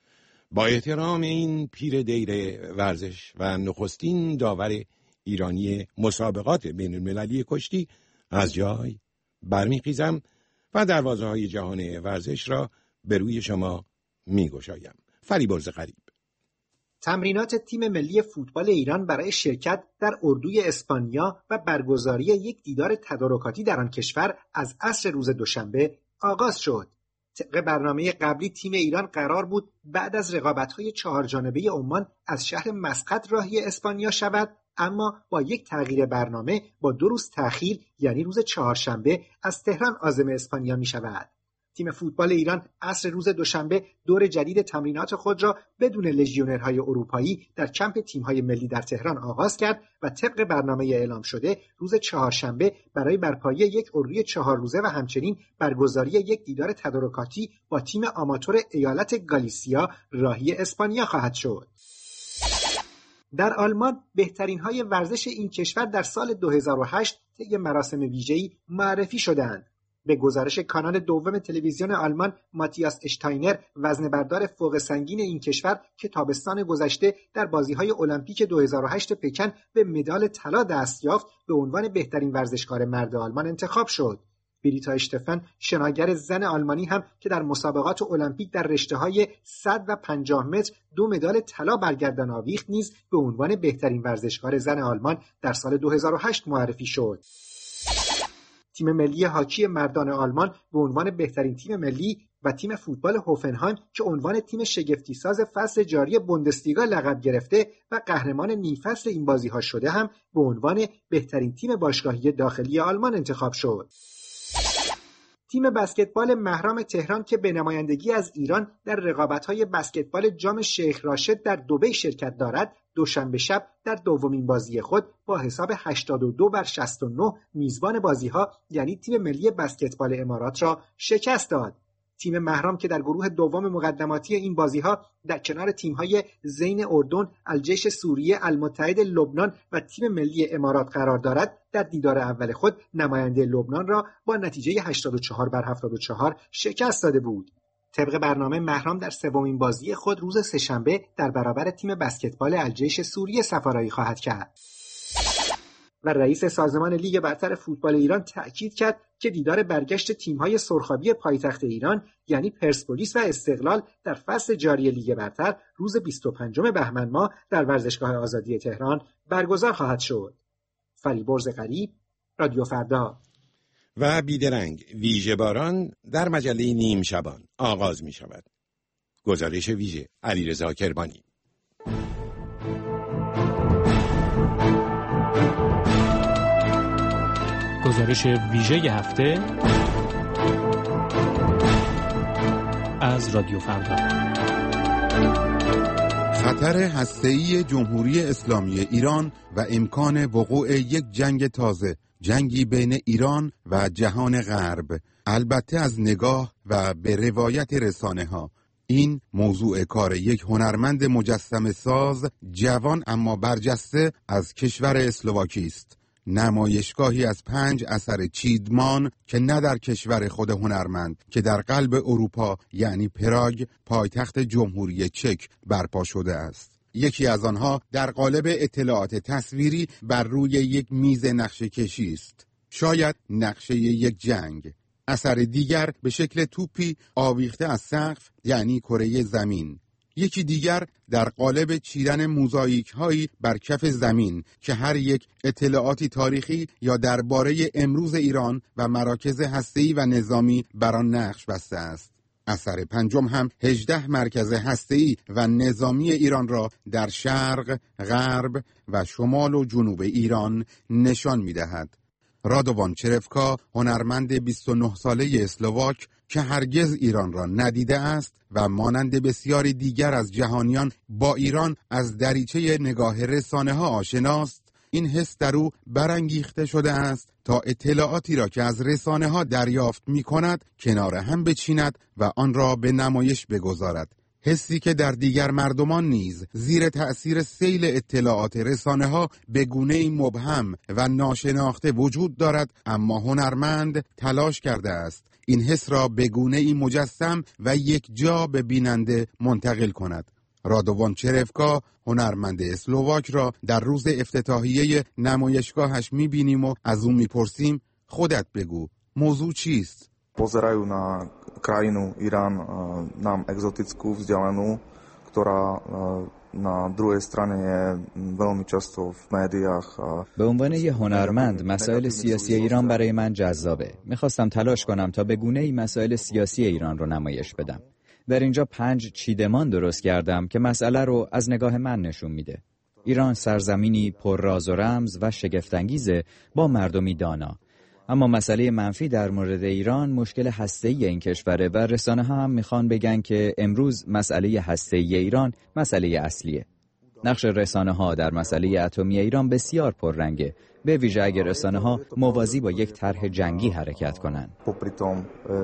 با احترام این پیر دیر ورزش و نخستین داور ایرانی مسابقات بین المللی کشتی از جای برمیخیزم و دروازه‌های جهان ورزش را به روی شما می‌گشایم. فریبرز غریب. تمرینات تیم ملی فوتبال ایران برای شرکت در اردوی اسپانیا و برگزاری یک دیدار تدارکاتی در آن کشور از عصر روز دوشنبه آغاز شد. طبق برنامه قبلی تیم ایران قرار بود بعد از رقابت‌های چهار جانبه عمان از شهر مسقط راهی اسپانیا شود، اما با یک تغییر برنامه با دو روز تأخیر یعنی روز چهارشنبه از تهران عازم اسپانیا می شود. تیم فوتبال ایران عصر روز دوشنبه دور جدید تمرینات خود را بدون لژیونرهای اروپایی در کمپ تیم‌های ملی در تهران آغاز کرد و طبق برنامه اعلام شده روز چهارشنبه برای برپایی یک اردوی چهار روزه و همچنین برگزاری یک دیدار تدارکاتی با تیم آماتور ایالت گالیسیا راهی اسپانیا خواهد شد. در آلمان بهترین‌های ورزش این کشور در سال دو هزار و هشت طی مراسم ویژه‌ای معرفی شدند. به گزارش کانال دوم تلویزیون آلمان، ماتیاس اشتاینر وزنه‌بردار فوق سنگین این کشور که تابستان گذشته در بازی‌های المپیک دو هزار و هشت پکن به مدال طلا دست یافت، به عنوان بهترین ورزشکار مرد آلمان انتخاب شد. بریتا اشتفن، شناگر زن آلمانی هم که در مسابقات المپیک در رشته‌های صد و پنجاه متر دو مدال طلا برگردان آویخت، نیز به عنوان بهترین ورزشکار زن آلمان در سال دو هزار و هشت معرفی شد. تیم ملی هاکی مردان آلمان به عنوان بهترین تیم ملی و تیم فوتبال هوفنهایم که عنوان تیم شگفتی ساز فصل جاری بوندسلیگا لقب گرفته و قهرمان نیم فصل این بازی‌ها شده هم به عنوان بهترین تیم باشگاهی داخلی آلمان انتخاب شد. تیم بسکتبال مهرام تهران که به نمایندگی از ایران در رقابت‌های بسکتبال جام شیخ راشد در دبی شرکت دارد، دوشنبه شب در دومین بازی خود با حساب هشتاد و دو بر شصت و نه میزبان بازی‌ها یعنی تیم ملی بسکتبال امارات را شکست داد. تیم مهرام که در گروه دوم مقدماتی این بازی‌ها در کنار تیم‌های زین اردن، الجیش سوریه، المتحد لبنان و تیم ملی امارات قرار دارد، در دیدار اول خود نماینده لبنان را با نتیجه هشتاد و چهار بر هفتاد و چهار شکست داده بود. طبق برنامه مهرام در سومین بازی خود روز سه‌شنبه در برابر تیم بسکتبال الجیش سوریه سفارایی خواهد کرد. و رئیس سازمان لیگ برتر فوتبال ایران تأکید کرد که دیدار برگشت تیم‌های سرخابی پایتخت ایران یعنی پرسپولیس و استقلال در فصل جاری لیگ برتر روز بیست و پنجم بهمن ماه در ورزشگاه آزادی تهران برگزار خواهد شد. فریبرز غریب، رادیو فردا. و بیدرنگ ویژه باران در مجله نیم شبان آغاز می شود. گزارش ویژه علیرضا کرمانی. گزارش ویژه هفته از رادیو فردا. خطر هسته‌ای جمهوری اسلامی ایران و امکان وقوع یک جنگ تازه، جنگی بین ایران و جهان غرب، البته از نگاه و به روایت رسانه ها. این موضوع کار یک هنرمند مجسمه ساز جوان اما برجسته از کشور اسلواکی است. نمایشگاهی از پنج اثر چیدمان که نه در کشور خود هنرمند که در قلب اروپا یعنی پراگ پایتخت جمهوری چک برپا شده است. یکی از آنها در قالب اطلاعات تصویری بر روی یک میز نقشه کشی است، شاید نقشه یک جنگ. اثر دیگر به شکل توپی آویخته از سقف یعنی کره زمین. یکی دیگر در قالب چیدن موزاییک هایی بر کف زمین که هر یک اطلاعاتی تاریخی یا درباره امروز ایران و مراکز هسته‌ای و نظامی بر آن نقش بسته است. اثر پنجم هم هجده مرکز هسته‌ای و نظامی ایران را در شرق، غرب و شمال و جنوب ایران نشان می‌دهد. رادوان چرفکا، هنرمند بیست و نه ساله اسلواک که هرگز ایران را ندیده است و مانند بسیاری دیگر از جهانیان با ایران از دریچه نگاه رسانه ها آشناست، این حس در او برانگیخته شده است تا اطلاعاتی را که از رسانه ها دریافت می کند کنار هم بچیند و آن را به نمایش بگذارد. حسی که در دیگر مردمان نیز زیر تأثیر سیل اطلاعات رسانه ها به گونه‌ای مبهم و ناشناخته وجود دارد، اما هنرمند تلاش کرده است این حس را به گونه‌ای مجسم و یک جا به بیننده منتقل کند. رادوان چرفکا، هنرمند اسلواک را در روز افتتاحیه نمایشگاهش می‌بینیم و از او می‌پرسیم خودت بگو موضوع چیست؟ Pozerajú na krajinu Irán nám exotickú, vzdialenú, ktorá na druhej strane je veľmi často v médiách. به عنوان یه هنرمند مسائل سیاسی ایران برای من جذابه. میخواستم تلاش کنم تا به گونه‌ای مسائل سیاسی ایران رو نمایش بدم. در اینجا پنج چیدمان درست کردم که مسئله رو از نگاه من نشون میده. ایران سرزمینی پر راز و رمز و شگفت‌انگیزه با مردمی دانا. اما مسئله منفی در مورد ایران مشکل هسته‌ای این کشوره و رسانه ها هم میخوان بگن که امروز مسئله هسته‌ای ایران مسئله اصلیه. نقش رسانه ها در مسئله اتمی ایران بسیار پررنگه، به ویژه اگر رسانه ها موازی با یک طرح جنگی حرکت کنن. Popritom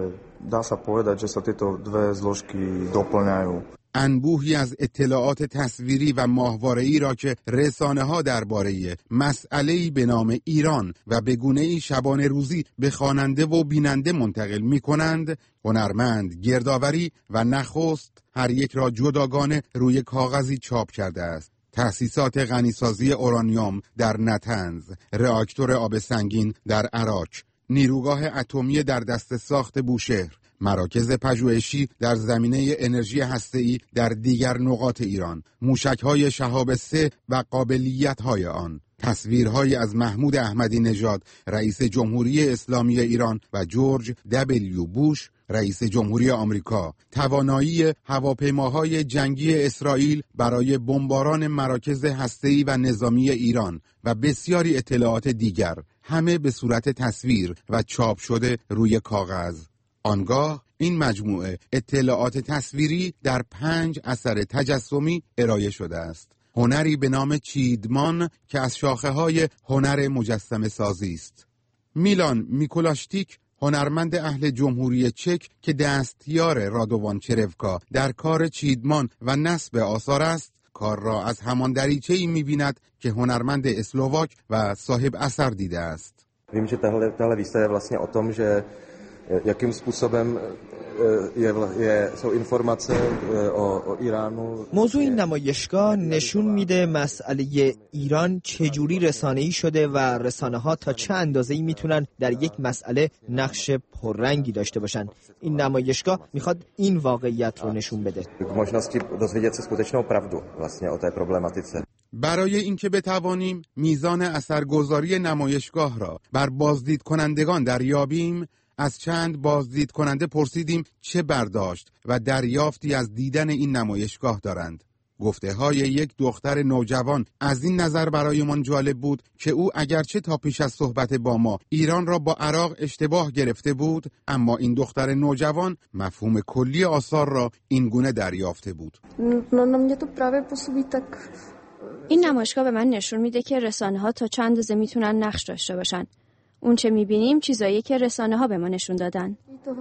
dá sa povedať, že sa tieto dve zložky doplňajú. انبوهی از اطلاعات تصویری و ماهواره‌ای را که رسانه ها درباره مسئله‌ای به نام ایران و به گونه‌ای شبانه روزی به خواننده و بیننده منتقل می‌کنند، هنرمند گردآوری و نخست هر یک را جداگانه روی کاغذی چاپ کرده است. تأسیسات غنیسازی اورانیوم در نتنز، راکتور آب سنگین در عراق، نیروگاه اتمی در دست ساخت بوشهر، مراکز پژوهشی در زمینه انرژی هسته‌ای در دیگر نقاط ایران، موشک‌های شهاب سه و قابلیت‌های آن، تصویرهایی از محمود احمدی نژاد رئیس جمهوری اسلامی ایران و جورج دبلیو بوش رئیس جمهوری آمریکا، توانایی هواپیماهای جنگی اسرائیل برای بمباران مراکز هسته‌ای و نظامی ایران و بسیاری اطلاعات دیگر، همه به صورت تصویر و چاپ شده روی کاغذ. آنگاه این مجموعه اطلاعات تصویری در پنج اثر تجسمی ارائه شده است. هنری به نام چیدمان که از شاخه‌های هنر مجسمه سازی است. میلان میکولاشتیک، هنرمند اهل جمهوری چک که دستیار رادوان چرفکا در کار چیدمان و نصب آثار است، کار را از همان دریچه‌ای می‌بیند که هنرمند اسلواک و صاحب اثر دیده است. Vím, že tahle, tahle výstava je vlastně o tom, že jakým způsobem je, je, jsou informace o, o Iránu. موضوع این نمایشگاه نشون میده مسئله ایران چجوری رسانه‌ای شده و رسانه ها تا چه اندازه‌ای میتونن در یک مسئله نقش پررنگی داشته باشن. این نمایشگاه میخواد این واقعیت رو نشون بده. Možnosti dozvědět se skutečnou pravdu vlastně o té problematice. برای اینکه بتوانیم میزان اثرگذاری نمایشگاه را بر بازدید کنندگان دریابیم، از چند بازدید کننده پرسیدیم چه برداشت و دریافتی از دیدن این نمایشگاه دارند. گفته های یک دختر نوجوان از این نظر برایمان جالب بود که او اگرچه تا پیش از صحبت با ما ایران را با عراق اشتباه گرفته بود، اما این دختر نوجوان مفهوم کلی آثار را این گونه دریافته بود. این نمایشگاه به من نشون میده که رسانه ها تا چند اندازه میتونن نقش داشته باشن. اون چه میبینیم چیزایی که رسانه ها به ما نشون دادن.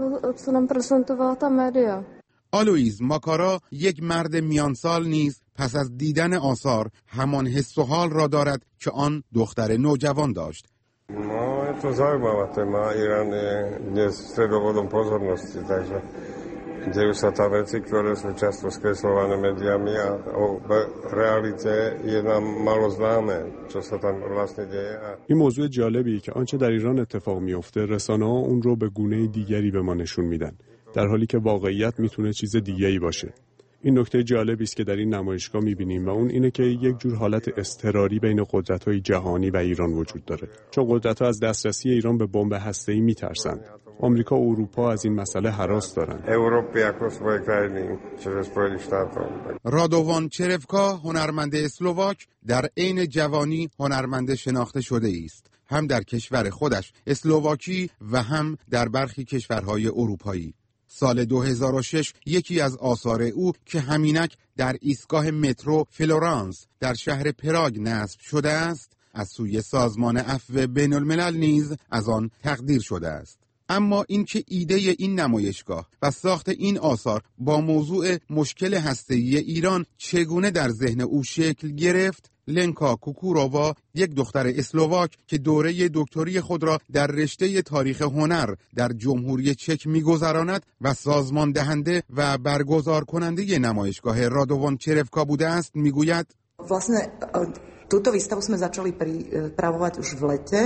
آلویز ماکارا، یک مرد میانسال نیز پس از دیدن آثار همان حس و حال را دارد که آن دختر نوجوان داشت. No, je to zaujímavá téma. Irán je dnes stredovodom pozornosti, takže dejú sa tam veci, ktoré sú často skreslované médiami a o realite je nám málo známe, čo sa tam vlastne deje. این موضوع جالبی که آنچه در ایران اتفاق میفته رسانه‌ها اون رو به گونه دیگری به ما نشون میدن، در حالی که واقعیت میتونه چیز دیگه‌ای باشه. این نکته جالبی است که در این نمایشگاه می‌بینیم و اون اینه که یک جور حالت اضطراری بین قدرت‌های جهانی و ایران وجود داره. چون قدرت‌ها از دسترسی ایران به بمب هسته‌ای می‌ترسند. آمریکا و اروپا از این مسئله هراس دارند. رادوان چرفکا، هنرمند اسلوواک، در عین جوانی هنرمند شناخته شده است، هم در کشور خودش اسلوواکی و هم در برخی کشورهای اروپایی. سال دو هزار و شش یکی از آثار او که همینک در ایستگاه مترو فلورانس در شهر پراگ نصب شده است، از سوی سازمان عفو بین الملل نیز از آن تقدیر شده است. اما اینکه ایده این نمایشگاه و ساخت این آثار با موضوع مشکل هسته‌ای ایران چگونه در ذهن او شکل گرفت، لنکا کوکورووا، یک دختر اسلوواک که دوره دکتری خود را در رشته تاریخ هنر در جمهوری چک می‌گذراند و سازمان دهنده و برگزار کننده نمایشگاه رادوان چرفکا بوده است، میگوید Vlastne túto výstavu sme začali pripravovať už v lete.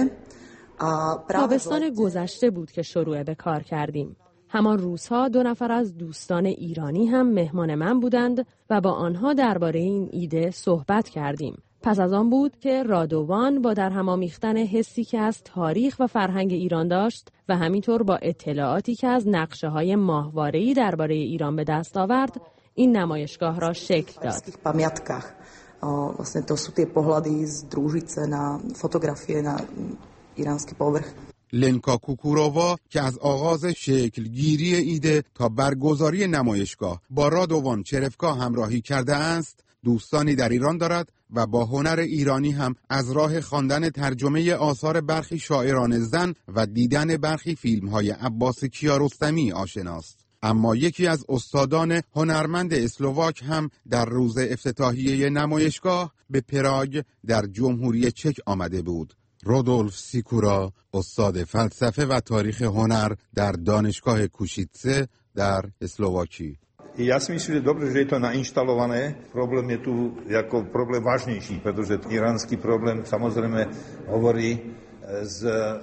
تابستان گذشته بود که شروع به کار کردیم. همان روزها دو نفر از دوستان ایرانی هم مهمان من بودند و با آنها درباره این ایده صحبت کردیم. پس از آن بود که رادوان با در هم آمیختن حسی که از تاریخ و فرهنگ ایران داشت و همینطور با اطلاعاتی که از نقشه‌های ماهواره‌ای درباره ایران به دست آورد، این نمایشگاه را شکل داد. Vlastne to sú tie pohľady z družice na fotografie na iránsky povrch. لنکا کوکورووا که از آغاز شکلگیری ایده تا برگزاری نمایشگاه با رادوان چرفکا همراهی کرده است، دوستانی در ایران دارد و با هنر ایرانی هم از راه خواندن ترجمه آثار برخی شاعران زن و دیدن برخی فیلم‌های عباس کیارستمی آشناست. اما یکی از استادان هنرمند اسلوواک هم در روز افتتاحیه نمایشگاه به پراگ در جمهوری چک آمده بود. رودولف سیکورا، استاد فلسفه و تاریخ هنر در دانشگاه کوشیتسه در اسلوواکی. Ja si myslím, že dobre, že je to nainštalované. Problém je tu ako problém vážnejší, pretože iránsky problém samozrejme hovorí z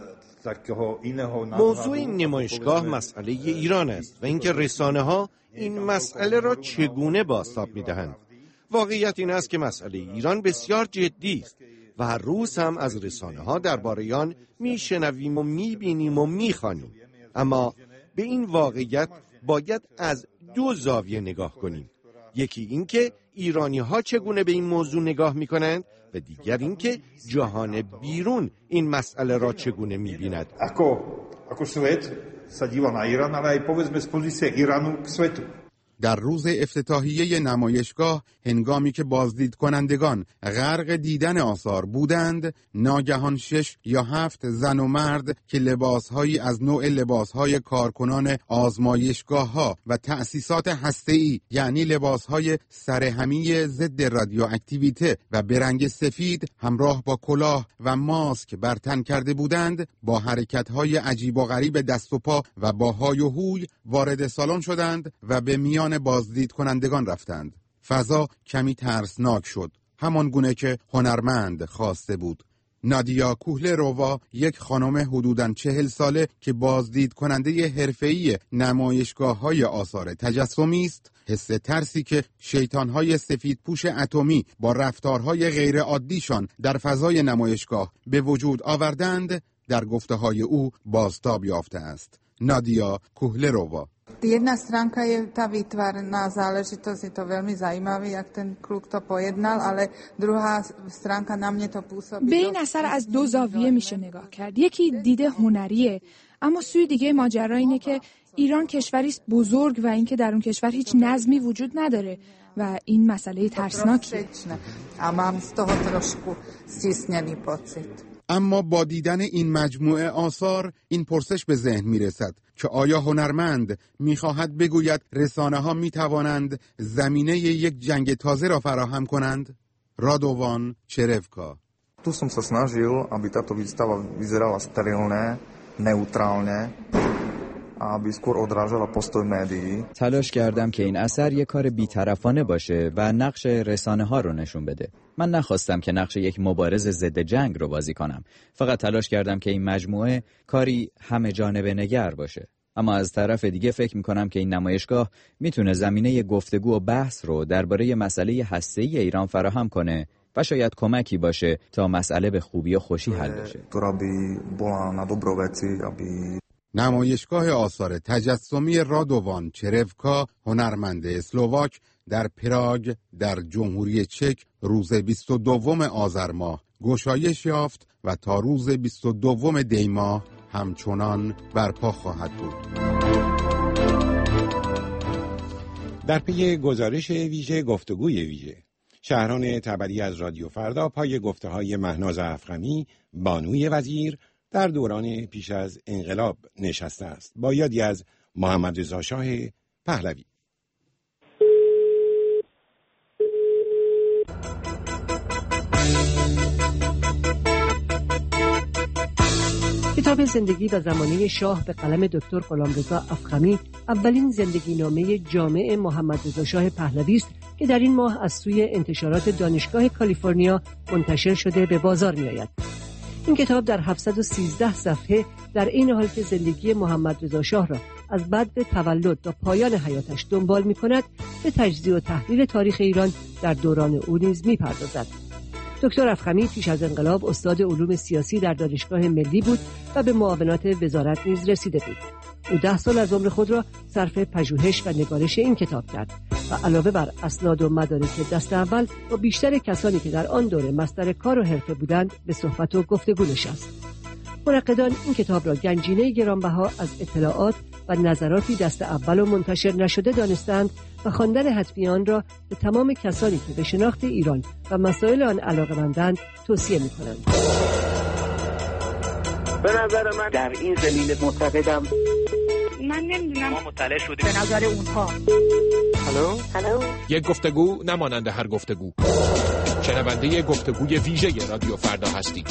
takého iného náhľadu. موضوع این نمایشگاه مسئله ایران است و اینکه رسانه ها این مسئله را چگونه بازتاب می‌دهند. واقعیت این است که مسئله ایران بسیار جدی است و هر روز هم از رسانه ها درباره آن میشنویم و میبینیم و میخوانیم. اما به این واقعیت باید از دو زاویه نگاه کنیم. یکی این که ایرانی ها چگونه به این موضوع نگاه میکنند و دیگر این که جهان بیرون این مسئله را چگونه میبیند. Ako, ako svet sa díva na Irán, ale aj povedzme z pozície Iránu k svetu. در روز افتتاحیه نمایشگاه هنگامی که بازدید کنندگان غرق دیدن آثار بودند، ناگهان شش یا هفت زن و مرد که لباسهایی از نوع لباسهای کارکنان آزمایشگاه‌ها و تأسیسات هسته‌ای، یعنی لباسهای سرهمی ضد رادیواکتیویته و برنگ سفید همراه با کلاه و ماسک بر تن کرده بودند، با حرکت‌های عجیب و غریب دست و پا و با های و هوی وارد سالن شدند و به میان بازدید کنندگان رفتند. فضا کمی ترسناک شد، همان گونه که هنرمند خواسته بود. نادیا کوهلرووا، یک خانم حدوداً چهل ساله که بازدید کننده حرفه‌ای نمایشگاه‌های آثار تجسمی است، حس ترسی که شیطان‌های سفیدپوش اتمی با رفتارهای غیرعادیشان در فضای نمایشگاه به وجود آوردند، در گفته‌های او بازتاب یافته است. نادیا کوهلرووا: Jedna stránka je tá výtvarná záležitosť, je to veľmi zaujímavé, jak ten kluk to pojednal, ale druhá stránka na mne to pôsobí. به این اثر از دو زاویه میشه نگاه کرد. یکی دیده هنریه، اما سوی دیگه ماجرا اینه که ایران کشوری است بزرگ و اینکه در اون کشور هیچ نظمی وجود نداره و این مسئله ترسناکیه. A mám z toho trošku stisnený pocit. اما با دیدن این مجموعه آثار این پرسش به ذهن میرسد که آیا هنرمند میخواهد بگوید رسانه ها میتوانند زمینه یک جنگ تازه را فراهم کنند؟ رادوان چرفکا: Tu som sa snažil, aby táto výstava vyzerala sterilné, neutrálne, a aby skôr odrážala postoj médií. تلاش کردم که این اثر یک کار بی‌طرفانه باشه و نقش رسانه ها رو نشون بده. من نخواستم که نقش یک مبارز ضد جنگ رو بازی کنم. فقط تلاش کردم که این مجموعه کاری همه جانبه نگر باشه. اما از طرف دیگه فکر میکنم که این نمایشگاه میتونه زمینه گفتگو و بحث رو درباره مسئله هسته‌ای ایران فراهم کنه و شاید کمکی باشه تا مسئله به خوبی و خوشی حل بشه. نمایشگاه آثار تجسمی رادوان چرفکا، هنرمند اسلوواک، در پراگ در جمهوری چک روز بیست و دوم آذر ماه گشایش یافت و تا روز بیست و دوم دی ماه همچنان برپا خواهد بود. در پی گزارش ویژه گفتگوی ویژه، شهران تبری از رادیو فردا پای گفته‌های مهناز افخمی، بانوی وزیر، در دوران پیش از انقلاب نشسته است، با یادی از محمد رضا شاه پهلوی. کتاب زندگی و زمانه شاه به قلم دکتر غلامرضا افخمی اولین زندگی نامه جامع محمد رضا شاه پهلوی است که در این ماه از سوی انتشارات دانشگاه کالیفرنیا منتشر شده به بازار می آید. این کتاب در هفتصد و سیزده صفحه در این حال که زندگی محمد رضا شاه را از بدو تولد تا پایان حیاتش دنبال می کند، به تجزیه و تحلیل تاریخ ایران در دوران او نیز می پردازد. دکتر افخمی پیش از انقلاب استاد علوم سیاسی در دانشگاه ملی بود و به معاونات وزارت نیز رسیده بود. او ده سال از عمر خود را صرف پژوهش و نگارش این کتاب کرد و علاوه بر اسناد و مدارک دست اول با بیشتر کسانی که در آن دوره مصدر کار و حرفه بودند به صحبت و گفتگو نشست. منقدان این کتاب را گنجینه گرانبها از اطلاعات و نظراتی دست اول و منتشر نشده دانستند و خواندن حتمی آن را به تمام کسانی که به شناخت ایران و مسائل آن علاقه‌مندند توصیه می‌کنند. به نظر من در این زمینه معتقدم من نمیدونم ما مطلع شدیم به نظر اونها. هلو هلو یک گفتگو نمانند هر گفتگو. شنونده گفتگوی ویژه رادیو فردا هستید.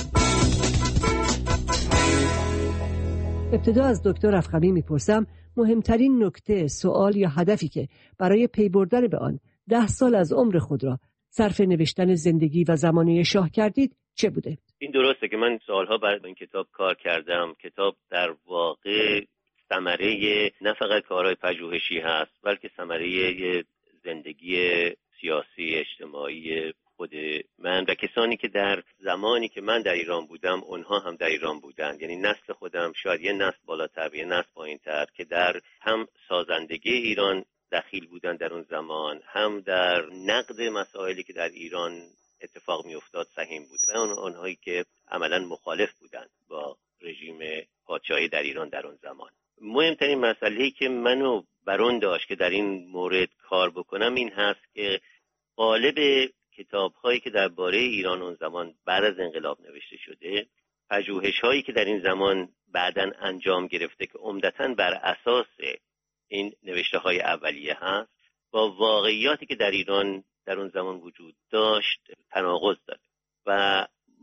ابتدا از دکتر افخمی میپرسم مهمترین نکته، سوال یا هدفی که برای پی بردن به آن ده سال از عمر خود را صرف نوشتن زندگی و زمانه شاه کردید چه بوده؟ این درسته که من سالها برای این کتاب کار کردم. کتاب در واقع ثمره نه فقط کارهای پژوهشی هست، بلکه ثمره زندگی سیاسی اجتماعی خود من و کسانی که در زمانی که من در ایران بودم اونها هم در ایران بودند. یعنی نسل خودم شاید یه نسل بالاتر یه نسل پایین‌تر که در هم سازندگی ایران دخیل بودن در اون زمان، هم در نقد مسائلی که در ایران اتفاق می افتاد سهیم بود و اون آنهایی که عملا مخالف بودند با رژیم پادشاهی در ایران در اون زمان. مهمترین مسئله‌ای که منو برون داشت که در این مورد کار بکنم این هست که قالب کتاب‌هایی که درباره ایران اون زمان بعد از انقلاب نوشته شده، پژوهش‌هایی که در این زمان بعداً انجام گرفته که عمدتاً بر اساس این نوشته‌های اولیه هست، با واقعیاتی که در ایران در اون زمان وجود داشت تناقض داره و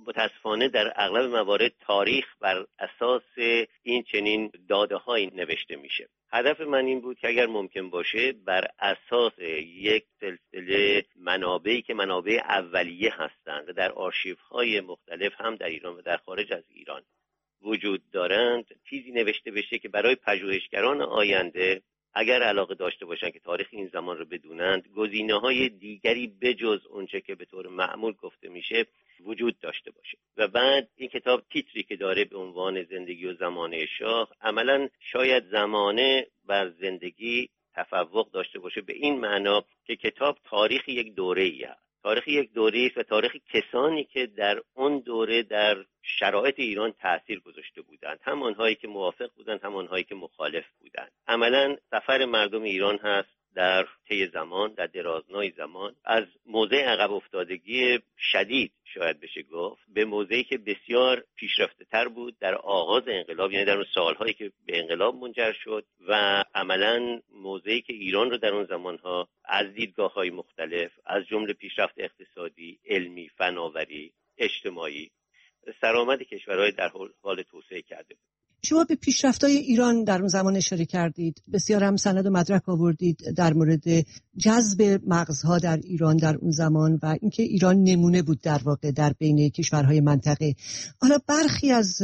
متاسفانه در اغلب موارد تاریخ بر اساس این چنین داده‌هایی نوشته میشه. هدف من این بود که اگر ممکن باشه بر اساس یک سلسله منابعی که منابع اولیه هستند و در آرشیوهای مختلف هم در ایران و در خارج از ایران وجود دارند چیزی نوشته بشه که برای پژوهشگران آینده اگر علاقه داشته باشن که تاریخ این زمان رو بدونند، گزینه‌های دیگری بجز اونچه که به طور معمول گفته میشه وجود داشته باشه. و بعد این کتاب تیتری که داره به عنوان زندگی و زمانه شاه، عملاً شاید زمانه بر زندگی تفوق داشته باشه به این معنا که کتاب تاریخ یک دوره‌ای است. تاریخ یک دوره است و تاریخ کسانی که در اون دوره در شرایط ایران تأثیر گذاشته بودند، هم آنهایی که موافق بودند هم آنهایی که مخالف بودند. عملاً سفر مردم ایران هست در طی زمان، در درازنای زمان، از موضع عقب افتادگی شدید شاید بشه گفت به موضعی که بسیار پیشرفته تر بود در آغاز انقلاب، یعنی در اون سالهایی که به انقلاب منجر شد، و عملاً موضعی که ایران رو در اون زمانها از دیدگاه‌های مختلف از جمله پیشرفت اقتصادی، علمی، فناوری، اجتماعی، سرآمد کشورهای در حال توسعه کرده بود. شما به پیشرفت‌های ایران در اون زمان اشاره کردید، بسیار هم سند و مدرک آوردید در مورد جذب مغزها در ایران در اون زمان و اینکه ایران نمونه بود در واقع در بین کشورهای منطقه. حالا برخی از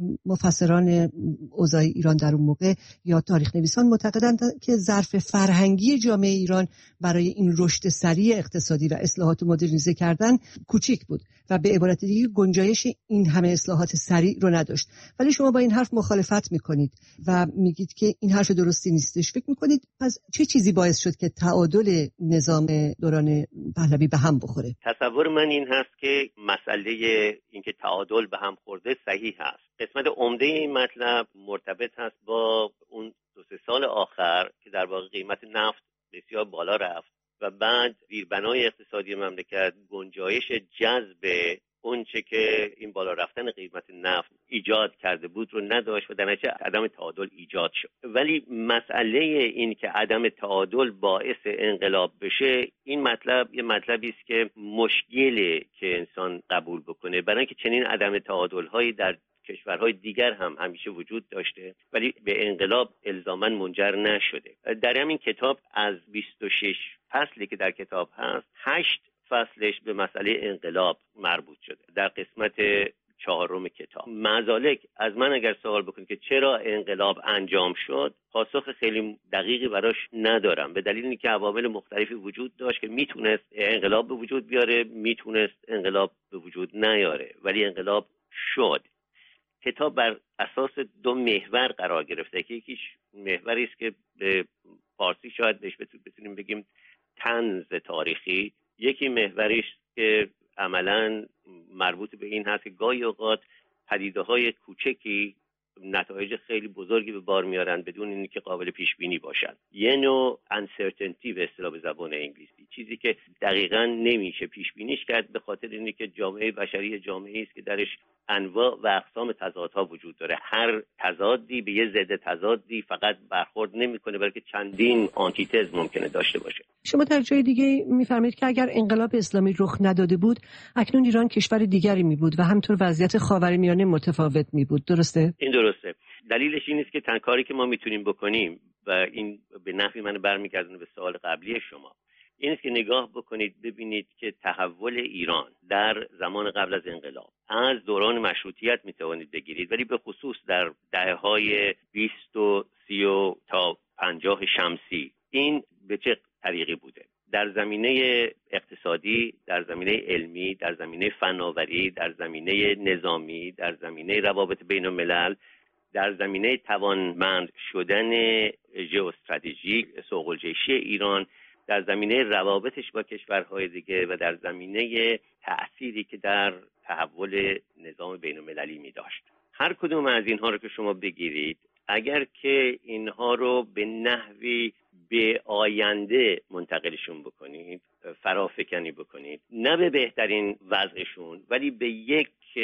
مفسران اوضاع ایران در اون موقع یا تاریخ نویسان معتقدند که ظرف فرهنگی جامعه ایران برای این رشد سریع اقتصادی و اصلاحات و مدرنیزه کردن کوچیک بود و به عبارت دیگه گنجایش این همه اصلاحات سریع رو نداشت. ولی شما با این حرف مخالفت میکنید و میگید که این حرف درستی نیستش. فکر میکنید پس چه چیزی باعث شد که تعادل نظام دوران پهلوی به هم بخوره؟ تصور من این هست که مسئله اینکه تعادل به هم خورده صحیح هست. قسمت عمده این مطلب مرتبط هست با اون دو سه سال آخر که در واقع قیمت نفت بسیار بالا رفت و بعد زیربنای اقتصادی مملکت گنجایش جذب اون چه که این بالا رفتن قیمت نفت ایجاد کرده بود رو نداشت و در نتیجه عدم تعادل ایجاد شد. ولی مسئله این که عدم تعادل باعث انقلاب بشه، این مطلب یه مطلبی است که مشکله که انسان قبول بکنه، برای اینکه چنین عدم تعادل‌هایی در کشورهای دیگر هم همیشه وجود داشته ولی به انقلاب الزاماً منجر نشده. در همین کتاب از بیست و شش فصلی که در کتاب هست، هشت فصلش به مسئله انقلاب مربوط شده در قسمت چهارم کتاب. معذالک از من اگر سوال بکنید که چرا انقلاب انجام شد، پاسخ خیلی دقیقی براش ندارم، به دلیل اینکه عوامل مختلفی وجود داشت که میتونست انقلاب به وجود بیاره، میتونست انقلاب به وجود نیاره، ولی انقلاب شد. کتاب بر اساس دو محور قرار گرفته که یکیش محوری است که به فارسی شاید بهش بتونیم بگیم طنز تاریخی، یکی محوریش که عملاً مربوط به این هست که گاهی اوقات پدیده‌های کوچکی نتایج خیلی بزرگی به بار میارن بدون اینکه قابل پیش بینی باشن. یه نوع uncertainty به اصطلاح به زبان انگلیسی، چیزی که دقیقاً نمیشه پیش بینیش کرد، به خاطر اینکه که جامعه بشری جامعه‌ای است که درش انواع و اقسام تضادها وجود داره. هر تضادی به یه ضد تضادی فقط برخورد نمیکنه، بلکه چندین آنتیتز ممکنه داشته باشه. شما در جای دیگه میفرمایید که اگر انقلاب اسلامی رخ نداده بود، اکنون ایران کشور دیگری می بود و همطور وضعیت خاورمیانه متفاوت می بود. درسته؟ این درسته. دلیلش این است که تنها کاری که ما میتونیم بکنیم، و این به نفع من برمیگردونه به سوال قبلی شما، این است که نگاه بکنید ببینید که تحول ایران در زمان قبل از انقلاب از دوران مشروطیت میتوانید بگیرید، ولی به خصوص در دهه‌های بیست و سی و تا پنجاه شمسی این به چه طریقی بوده؟ در زمینه اقتصادی، در زمینه علمی، در زمینه فناوری، در زمینه نظامی، در زمینه روابط بین الملل، در زمینه توانمند شدن ژئواستراتژیک سوق‌الجیشی ایران، در زمینه روابطش با کشورهای دیگه و در زمینه تأثیری که در تحول نظام بین المللی می داشت. هر کدوم از اینها رو که شما بگیرید، اگر که اینها رو به نحوی به آینده منتقلشون بکنید، فرافکنی بکنید، نه به بهترین وضعشون ولی به یک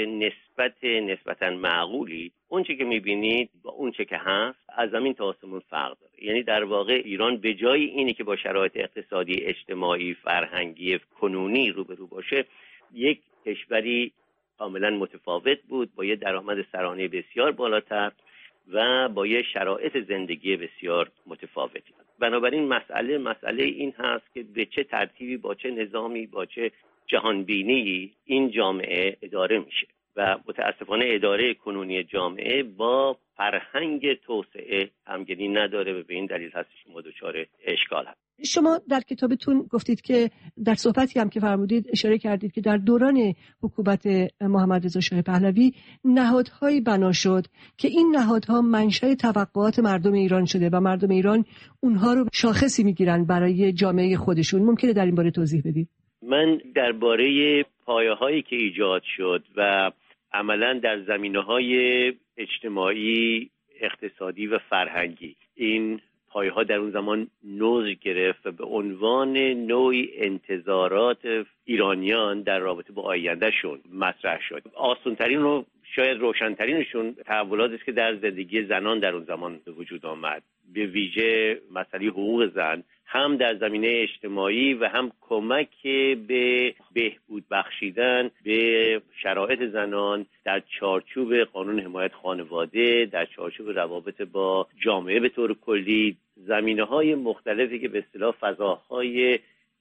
نسبت نسبتاً معقولی، اون چه که میبینید با اون چه که هست از زمین تا آسمون فرق داره. یعنی در واقع ایران به جای اینی که با شرایط اقتصادی، اجتماعی، فرهنگی کنونی روبرو باشه، یک کشوری کاملا متفاوت بود، با یه درآمد سرانه بسیار بالاتر و با یه شرایط زندگی بسیار متفاوتی. بنابراین مسئله مسئله این هست که به چه ترتیبی، با چه نظامی، با چه جهانبینی این جامعه اداره میشه و متاسفانه اداره کنونی جامعه با فرهنگ توسعه همگنی نداره و به این دلیل هستش که ما دچار اشکال هست. شما در کتابتون گفتید که در صحبتی هم که فرمودید اشاره کردید که در دوران حکومت محمد رضا شاه پهلوی نهادهایی بنا شد که این نهادها منشأ توقعات مردم ایران شده و مردم ایران اونها رو شاخصی میگیرن برای جامعه خودشون. ممکنه در این باره توضیح بدید؟ من درباره پایه‌هایی که ایجاد شد و عملاً در زمینه‌های اجتماعی، اقتصادی و فرهنگی این پایه‌ها در اون زمان نوز گرفت و به عنوان نوعی انتظارات ایرانیان در رابطه با آیندهشون مطرح شد. آسان‌ترین و شاید روشن‌ترینشون تحولاتی است که در زندگی زنان در اون زمان به وجود آمد، به ویژه مسئله حقوق زن، هم در زمینه اجتماعی و هم کمک به بهبود بخشیدن به شرایط زنان در چارچوب قانون حمایت خانواده، در چارچوب روابط با جامعه به طور کلی، زمینه‌های مختلفی که به اصطلاح فضاهای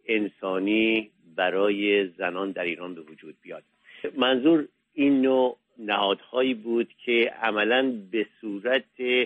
انسانی برای زنان در ایران به وجود بیاد. منظور این نوع نهادهایی بود که عملاً به صورت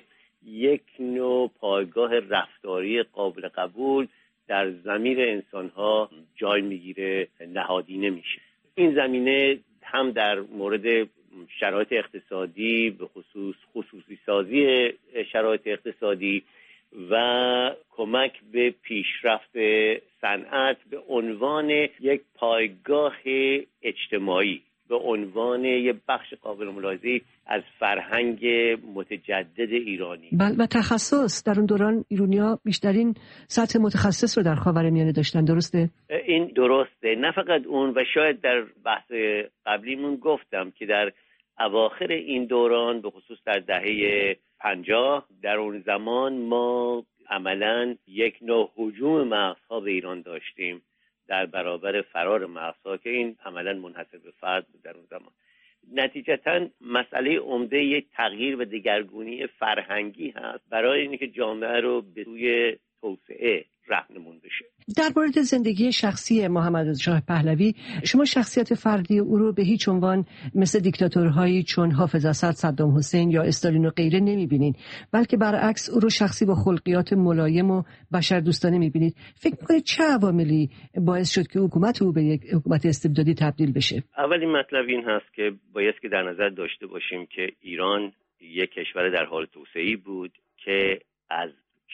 یک نوع پایگاه رفتاری قابل قبول در ضمیر انسان‌ها جای میگیره، نهادینه میشه. این زمینه هم در مورد شرایط اقتصادی، به خصوص خصوصی سازی شرایط اقتصادی و کمک به پیشرفت صنعت به عنوان یک پایگاه اجتماعی، به عنوان یک بخش قابل ملاحظه‌ای از فرهنگ متجدد ایرانی. و تخصص در اون دوران ایرانی‌ها بیشترین سطح متخصص رو در خاورمیانه داشتن، درسته؟ این درسته، نه فقط اون، و شاید در بحث قبلیمون گفتم که در اواخر این دوران، به خصوص در دهه پنجاه، در اون زمان ما عملاً یک نوع هجوم مغزها به ایران داشتیم در برابر فرار مغزها که این عملاً منحصر به فرد بود در اون زمان. نتیجتاً مسئله عمده یک تغییر و دگرگونی فرهنگی هست برای اینکه جامعه رو به سوی توسعه راهنمون بشه. در مورد زندگی شخصی محمد رضا شاه پهلوی، شما شخصیت فردی او رو به هیچ عنوان مثل دیکتاتورهایی چون حافظ اسد، صدام حسین یا استالین و غیره نمیبینید، بلکه برعکس او رو شخصی با خلقیات ملایم و بشردوستانه میبینید. فکر می‌کنید چه عواملی باعث شد که حکومت او به یک حکومت استبدادی تبدیل بشه؟ اولین مطلب این هست که باید که در نظر داشته باشیم که ایران یک کشور در حال توسعه‌ای بود که از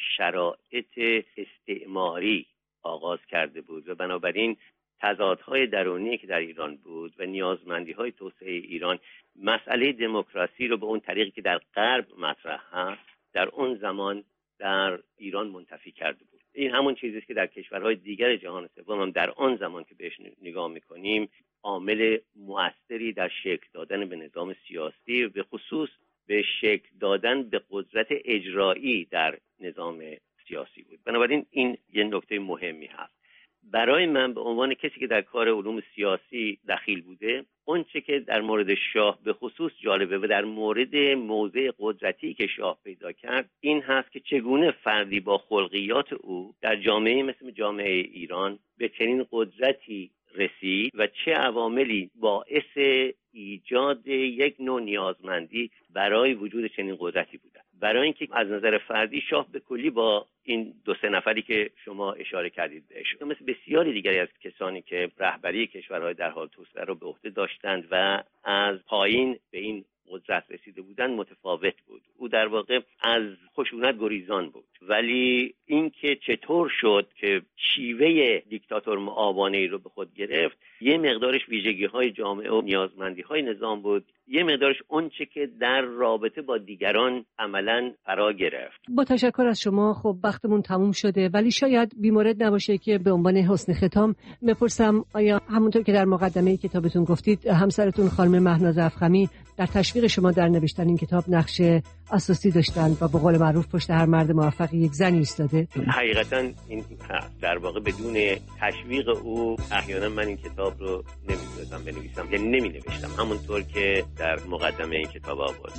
شرایط استعماری آغاز کرده بود و بنابراین تضادهای درونی که در ایران بود و نیازمندی‌های توسعه ایران مسئله دموکراسی رو به اون طریقی که در غرب مطرح هست در اون زمان در ایران منتفی کرده بود. این همون چیزی است که در کشورهای دیگر جهان سوم هم در آن زمان که بهش نگاه می‌کنیم عامل مؤثری در شکل دادن به نظام سیاسی و به خصوص به شکل دادن به قدرت اجرایی در نظام سیاسی بود. بنابراین این یه نکته مهمی هست. برای من به عنوان کسی که در کار علوم سیاسی دخیل بوده، اون چه که در مورد شاه به خصوص جالبه و در مورد موضع قدرتی که شاه پیدا کرد این هست که چگونه فردی با خلقیات او در جامعه مثل جامعه ایران به چنین قدرتی رسید و چه عواملی باعث ایجاد یک نوع نیازمندی برای وجود چنین قدرتی بودن. برای اینکه از نظر فردی شاه به کلی با این دو سه نفری که شما اشاره کردید بهش مثل بسیاری دیگری از کسانی که رهبری کشورهای در حال توسعه رو به عهده داشتند و از پایین به این قدرت رسیده بودن متفاوت بود. او در واقع از خشونت گریزان بود، ولی اینکه چطور شد که شیوه دیکتاتور معاونه‌ای رو به خود گرفت، یه مقدارش ویژگی‌های جامعه و نیازمندی‌های نظام بود، یه مقدارش اون چه که در رابطه با دیگران عملاً فرا گرفت. با تشکر از شما. خب وقتمون تموم شده، ولی شاید بی‌مورد نباشه که به عنوان حسن ختام بپرسم آیا همونطور که در مقدمه کتابتون گفتید همسرتون خانم مهناز افخمی در تشویق شما در نوشتن این کتاب نقش اساسی داشتن و به قول معروف پشت هر مرد موفق یک زن ایستاده؟ حقیقتا این هست. در واقع بدون تشویق او احیانا من این کتاب رو نمیتونستم بنویسم، یعنی نمی نوشتم همونطور که در مقدمه این کتاب آوردم.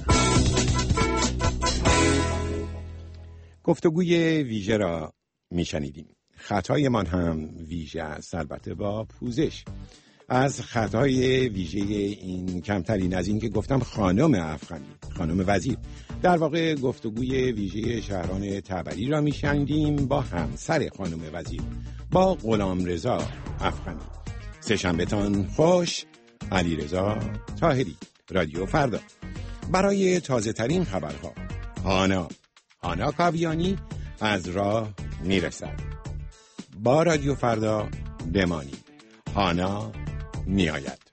گفتگوی ویژه را میشنیدیم. خطایمان هم ویژه است، البته با پوزش. از خطای ویژه این کمترین از این که گفتم خانم افغانی، خانم وزیر. در واقع گفتگوی ویژه شهران تبری را میشنیدیم با همسر خانم وزیر، با غلامرضا افغانی. سه‌شنبهتان خوش. علیرضا طاهری، رادیو فردا. برای تازه ترین خبرها هانا هانا کاویانی از راه میرسد. با رادیو فردا بمانید. هانا میآید.